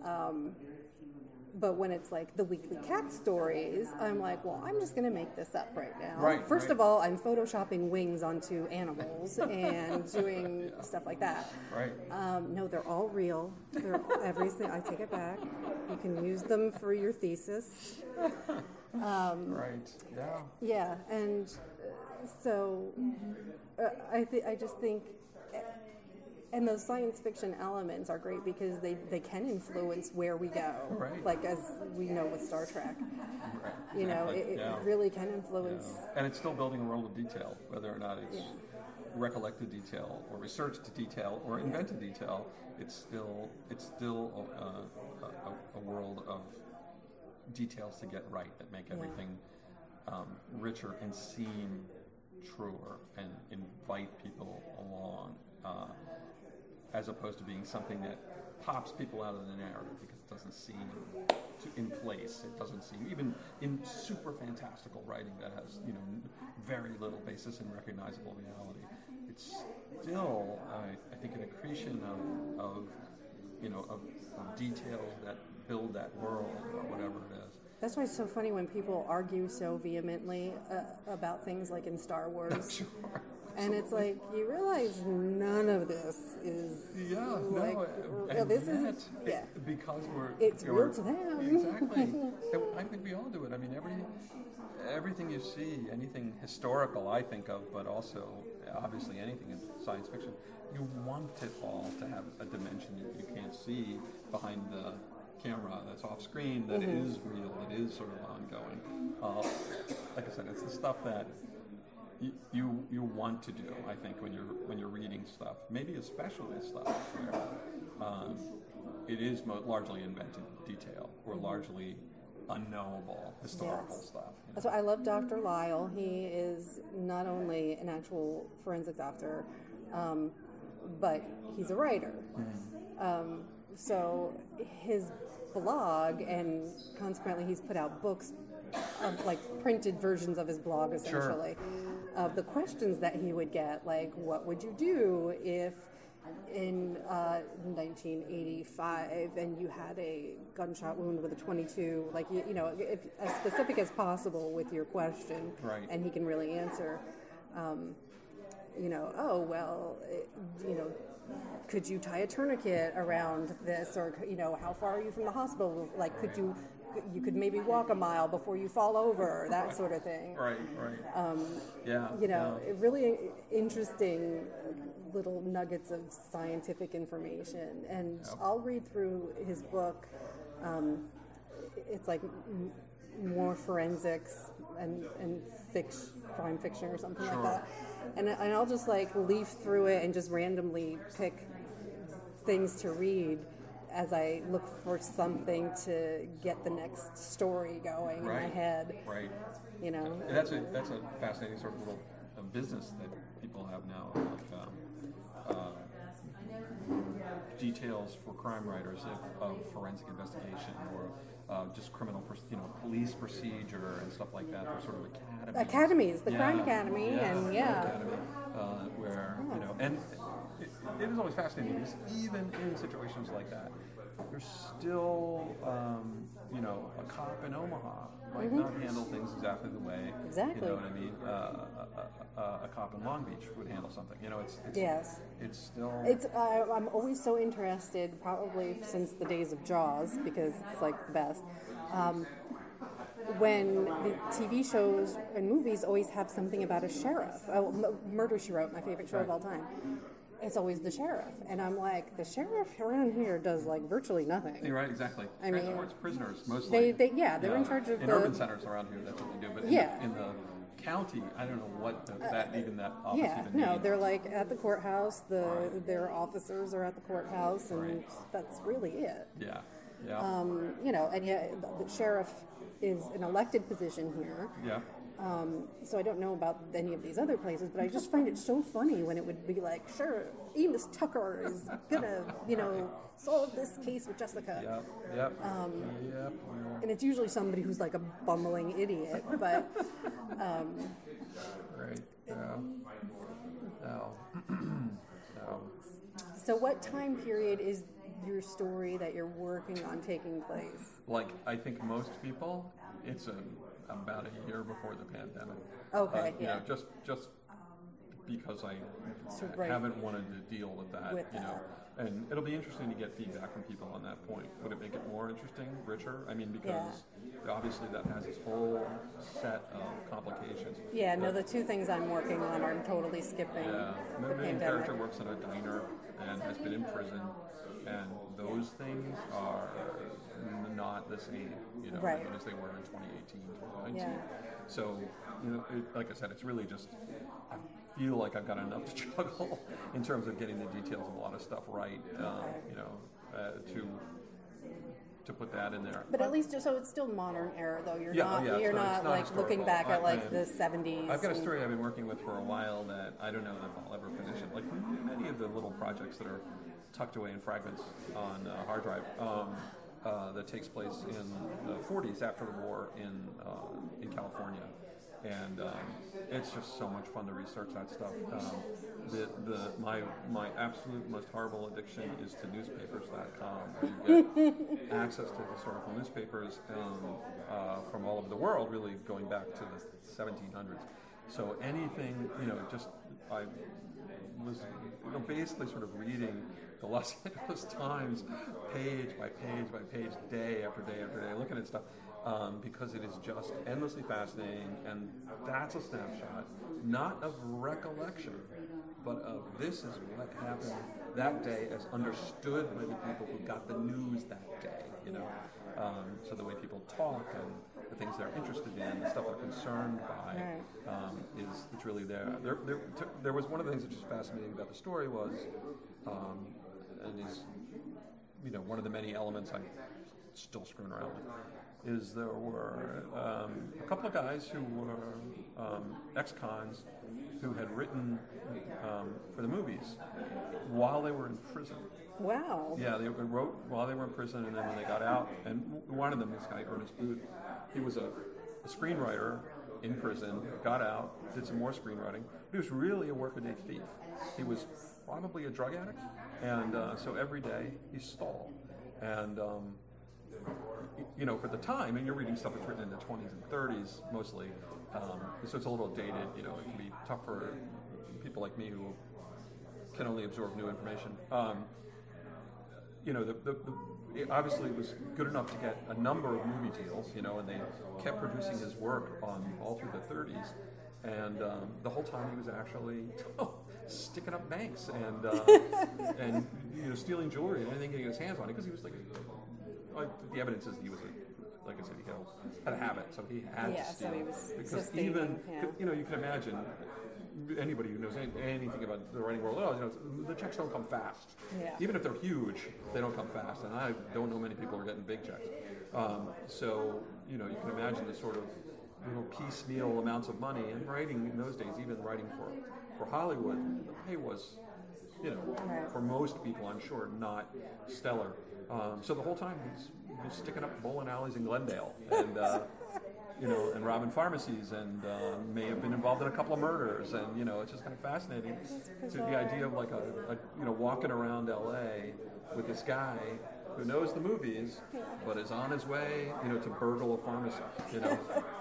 But when it's like the weekly cat stories, I'm like, well, I'm just going to make this up right now. Right, First right. of all, I'm photoshopping wings onto animals and doing stuff like that. Right. Um, no, they're all real. They're everything. I take it back. You can use them for your thesis. Right. Yeah. Yeah, and uh, so uh, I th- I just think, and those science fiction elements are great because they, they can influence where we go. Right. Like as we know with Star Trek, Right. you know, Exactly. it, it Yeah. really can influence. Yeah. And it's still building a world of detail, whether or not it's Yeah. recollect a detail or research a detail or invent a detail. It's still it's still a, a, a, a world of details to get right that make everything um, richer and seem truer and invite people along, uh, as opposed to being something that pops people out of the narrative because it doesn't seem to, in place. It doesn't seem, even in super fantastical writing that has, you know, very little basis in recognizable reality, it's still, I, I think, an accretion of, of you know, of, of details that build that world or whatever it is. That's why it's so funny when people argue so vehemently uh, about things like in Star Wars. Sure. And it's like, you realize none of this is yeah, like, no, real. This yet, is, yeah. It, because we're... It's we're, real to them. Exactly. And I think we all do it. I mean, every everything you see, anything historical I think of, but also, obviously, anything in science fiction, you want it all to have a dimension that you can't see behind the camera that's off screen, that mm-hmm. is real, that is sort of ongoing. Uh, like I said, it's the stuff that you, you you want to do, I think, when you're when you're reading stuff, maybe especially stuff where um, it is mo- largely invented detail or largely unknowable historical yes. stuff. You know? That's why I love Doctor Lyle. He is not only an actual forensic doctor, um, but he's a writer. Mm-hmm. Um, so his blog, and consequently he's put out books of like printed versions of his blog, essentially, sure. of the questions that he would get, like, what would you do if in uh, nineteen eighty-five and you had a gunshot wound with a twenty-two, like, you, you know, if, as specific as possible with your question, right. and he can really answer, um, you know, oh, well, it, you know, could you tie a tourniquet around this, or, you know, how far are you from the hospital? Like, could you, you could maybe walk a mile before you fall over, that right. sort of thing. Right, right. Um, yeah. You know, yeah. really interesting little nuggets of scientific information. And yep. I'll read through his book. Um, it's like m- more forensics and, and fix, crime fiction or something sure. like that. And, and I'll just like leaf through it and just randomly pick things to read as I look for something to get the next story going right. in my head. Right. You know. And that's a that's a fascinating sort of little uh, business that people have now, like um, uh, details for crime writers of, of forensic investigation or uh, just criminal, pr- you know, police procedure and stuff like that. They're sort of academies. Academies, the yeah. Crime Academy, yeah, and yeah. Academy, uh, where you know, and it, it is always fascinating because even in situations like that, there's still, um, you know, a cop in Omaha might mm-hmm. not handle things exactly the way, exactly. you know what I mean, uh, a, a, a, a cop in Long Beach would handle something. You know, it's, it's yes. it's still... It's. Uh, I'm always so interested, probably since the days of Jaws, because it's like the best. Um, when the T V shows and movies always have something about a sheriff. Oh, M- Murder, She Wrote, my favorite show right. of all time. It's always the sheriff, and I'm like, the sheriff around here does like virtually nothing. You're right, exactly. I Transports mean, prisoners mostly. They, they yeah, they're yeah. in charge of in the urban centers around here. That's what they do. But in, yeah. the, in the county, I don't know what the, that uh, even that office yeah, even no, means. they're like at the courthouse. The right. their officers are at the courthouse, and right. that's really it. Yeah, yeah. Um, you know, and yeah, the sheriff is an elected position here. Yeah. Um, so I don't know about any of these other places, but I just find it so funny when it would be like, sure, Enos Tucker is gonna, you know, solve this case with Jessica. Yep, yep, um, yep. And it's usually somebody who's like a bumbling idiot, but... Um, right, yeah. No. no. So what time period is your story that you're working on taking place? Like, I think most people, it's a... about a year before the pandemic. Okay, uh, you yeah. know, just just because I so, right. haven't wanted to deal with that, with you that. know. And it'll be interesting to get feedback from people on that point. Would it make it more interesting, richer? I mean, because yeah. obviously that has this whole set of complications. Yeah, no, the two things I'm working on are totally skipping yeah. the, the main pandemic. character works in a diner and has been in prison, and those things are not the same, you know, right. as they were in twenty eighteen, twenty nineteen. Yeah. So, you know, it, like I said, it's really just, I've, feel like I've got enough to juggle in terms of getting the details of a lot of stuff right. Um, you know, uh, to to put that in there. But at least, so it's still modern era, though. You're yeah, not, yeah, you're not, not like looking back I, at like I, the seventies. I've got a story I've been working with for a while that I don't know if I'll ever finish it. Like many of the little projects that are tucked away in fragments on a hard drive um, uh, that takes place in the forties after the war in uh, in California. And um, it's just so much fun to research that stuff. Um, the, the, my, my absolute most horrible addiction is to newspapers dot com, where you get access to historical newspapers um, uh, from all over the world, really going back to the seventeen hundreds. So anything, you know, just I was you know, basically sort of reading the Los Angeles Times page by page by page, day after day after day, looking at stuff. Um, because it is just endlessly fascinating, and that's a snapshot, not of recollection, but of this is what happened that day as understood by the people who got the news that day, you know. Um, so the way people talk and the things they're interested in, the stuff they're concerned by, um, is it's really there. There, there, t- there was one of the things that was fascinating about the story was, um, and is, you know, one of the many elements I'm still screwing around with, is there were um, a couple of guys who were um, ex-cons who had written um, for the movies while they were in prison. Wow. Yeah, they wrote while they were in prison, and then when they got out, and one of them, this guy, Ernest Booth, he was a, a screenwriter in prison, got out, did some more screenwriting. He was really a workaday thief. He was probably a drug addict, and uh, so every day he stole. And um, you know, for the time, and you're reading stuff that's written in the twenties and thirties mostly, um, so it's a little dated. You know, it can be tough for people like me who can only absorb new information. Um, you know, the, the, the, it obviously it was good enough to get a number of movie deals, you know, and they kept producing his work on all through the thirties, and um, the whole time he was actually sticking up banks and uh, and you know stealing jewelry and anything getting his hands on it, because he was like. Like, the evidence is he was, a, like I said, he had a, had a habit, so he had yeah, to steal. So he was because even, yeah. you know, you can imagine anybody who knows any, anything about the writing world, oh, you know, the checks don't come fast. Yeah. Even if they're huge, they don't come fast, and I don't know many people who are getting big checks. Um, so, you know, you can imagine the sort of, you know, piecemeal amounts of money, and writing in those days, even writing for, for Hollywood, the pay was, you know, right. for most people, I'm sure, not stellar. Um, so the whole time he's, he's sticking up bowling alleys in Glendale, and uh, you know, and robbing pharmacies, and uh, may have been involved in a couple of murders, and you know, it's just kind of fascinating to the idea of like a, a you know walking around L A with this guy who knows the movies, but is on his way, you know, to burgle a pharmacy, you know.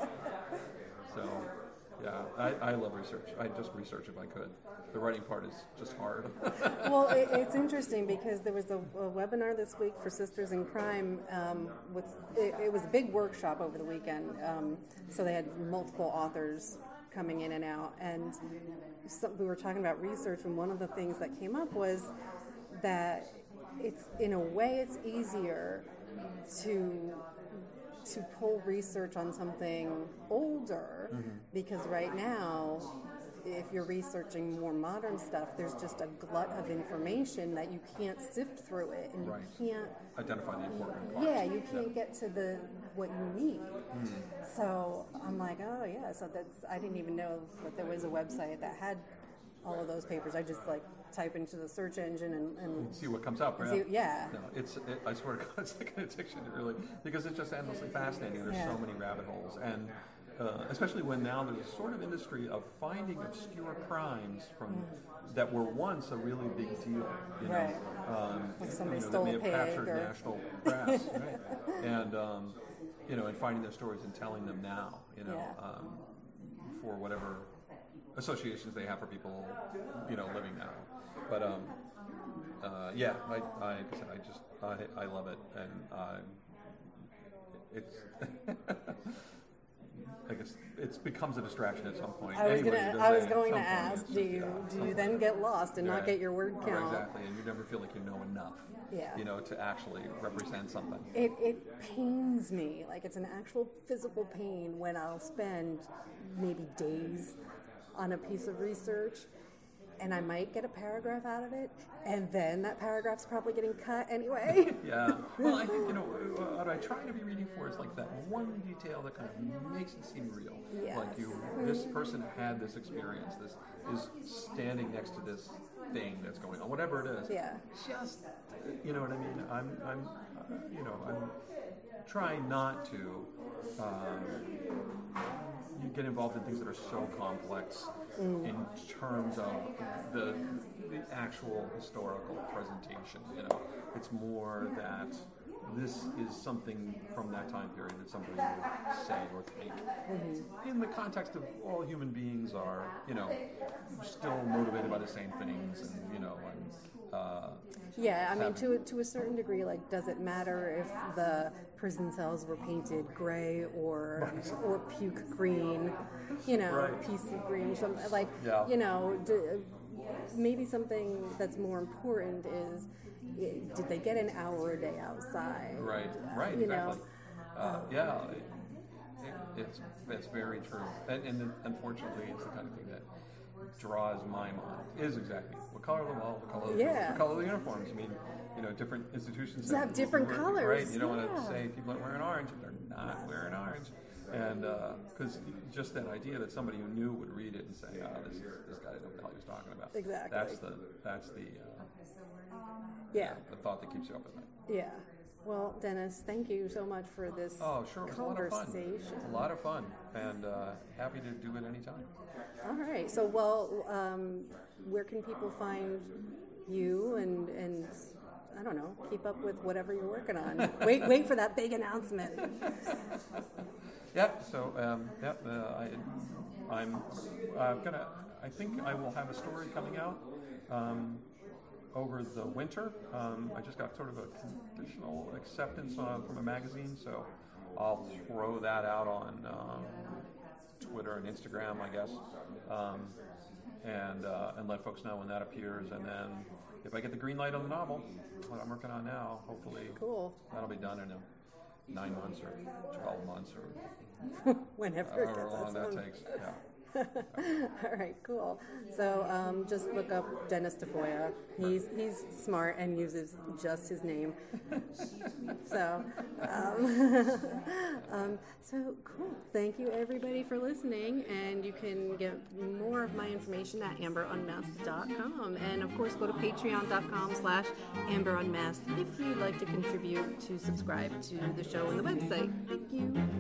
So. Yeah, I, I love research. I just research if I could. The writing part is just hard. Well, it, it's interesting because there was a, a webinar this week for Sisters in Crime. Um, with it, it was a big workshop over the weekend, um, so they had multiple authors coming in and out. And so we were talking about research, and one of the things that came up was that it's in a way it's easier to. to pull research on something older, mm-hmm. because right now, if you're researching more modern stuff, there's just a glut of information that you can't sift through it, and you right. can't identify the important parts. Yeah, you can't yeah. get to the what you need. Mm. So I'm like, oh yeah. So that's I didn't even know that there was a website that had all of those papers. I just like type into the search engine and, and see what comes up. Right? See, yeah. No, it's. It, I swear to God, it's like an addiction, really, because it's just endlessly fascinating. There's yeah. so many rabbit holes, and uh, especially when now there's a sort of industry of finding obscure crimes from mm. that were once a really big deal. You know, right. um, like somebody you know, stole that may a pig have captured or... national press, right? And um, you know, and finding their stories and telling them now. You know, yeah. um, for whatever associations they have for people, you know, living now. But um, uh, yeah, I, I, I just I, I love it, and uh, it's I guess it becomes a distraction at some point. I was anyway, gonna I was going to point, ask, do you yeah, do you then get lost and yeah, not get your word count? Exactly, and you never feel like you know enough. Yeah. You know, to actually represent something. It it pains me, like it's an actual physical pain when I'll spend maybe days on a piece of research, and I might get a paragraph out of it, and then that paragraph's probably getting cut anyway. Yeah. Well, I think, you know, what I try to be reading for is like that one detail that kind of makes it seem real. Yes. Like you, this person had this experience, this is standing next to this thing that's going on, whatever it is. Yeah. Just, you know what I mean? I'm, I'm, uh, you know, I'm trying not to um, you get involved in things that are so complex mm. in terms of the the actual historical presentation. You know, it's more that this is something from that time period that somebody would say or think. Mm-hmm. In the context of all human beings are, you know, still motivated by the same things, and you know, and uh, yeah, I mean, to to a certain degree, like, does it matter if the prison cells were painted gray or right. or puke green, you know, right. P C green, something like, yeah. you know, do, maybe something that's more important is, did they get an hour a day outside? Right, right, you exactly. Know? Uh, yeah, it, it, it's it's very true, and, and unfortunately, it's the kind of thing that draws my mind. Is exactly what color of the wall, what color, yeah. the color of the uniforms. I mean, you know, different institutions have, have different wear, colors, right? You don't yeah. want to say people aren't wearing orange if they're not wearing orange, and because uh, just that idea that somebody who knew would read it and say, "Ah, oh, this this guy didn't know what the hell he was talking about." Exactly. That's the that's the uh, yeah the thought that keeps you up at night. Yeah. Well, Dennis, thank you so much for this oh, sure. It was conversation. A lot of fun. A lot of fun, and uh, happy to do it anytime. All right. So, well, um, where can people find you and and I don't know, keep up with whatever you're working on? wait, wait for that big announcement. Yeah. So, um, yeah, uh, I, I'm uh, gonna. I think I will have a story coming out. Um, over the winter. Um, I just got sort of a conditional acceptance uh, from a magazine, so I'll throw that out on um, Twitter and Instagram, I guess, um, and uh, and let folks know when that appears. And then if I get the green light on the novel, what I'm working on now, hopefully cool. that'll be done in a nine months or twelve months or whenever however long that takes. Yeah. All right, cool. So um, just look up Dennis Tafoya. He's he's smart and uses just his name. so, um, um, so cool. Thank you everybody for listening, and you can get more of my information at amber unmasked dot com, and of course go to patreon dot com slash amber unmasked if you'd like to contribute to subscribe to the show and the website. Thank you.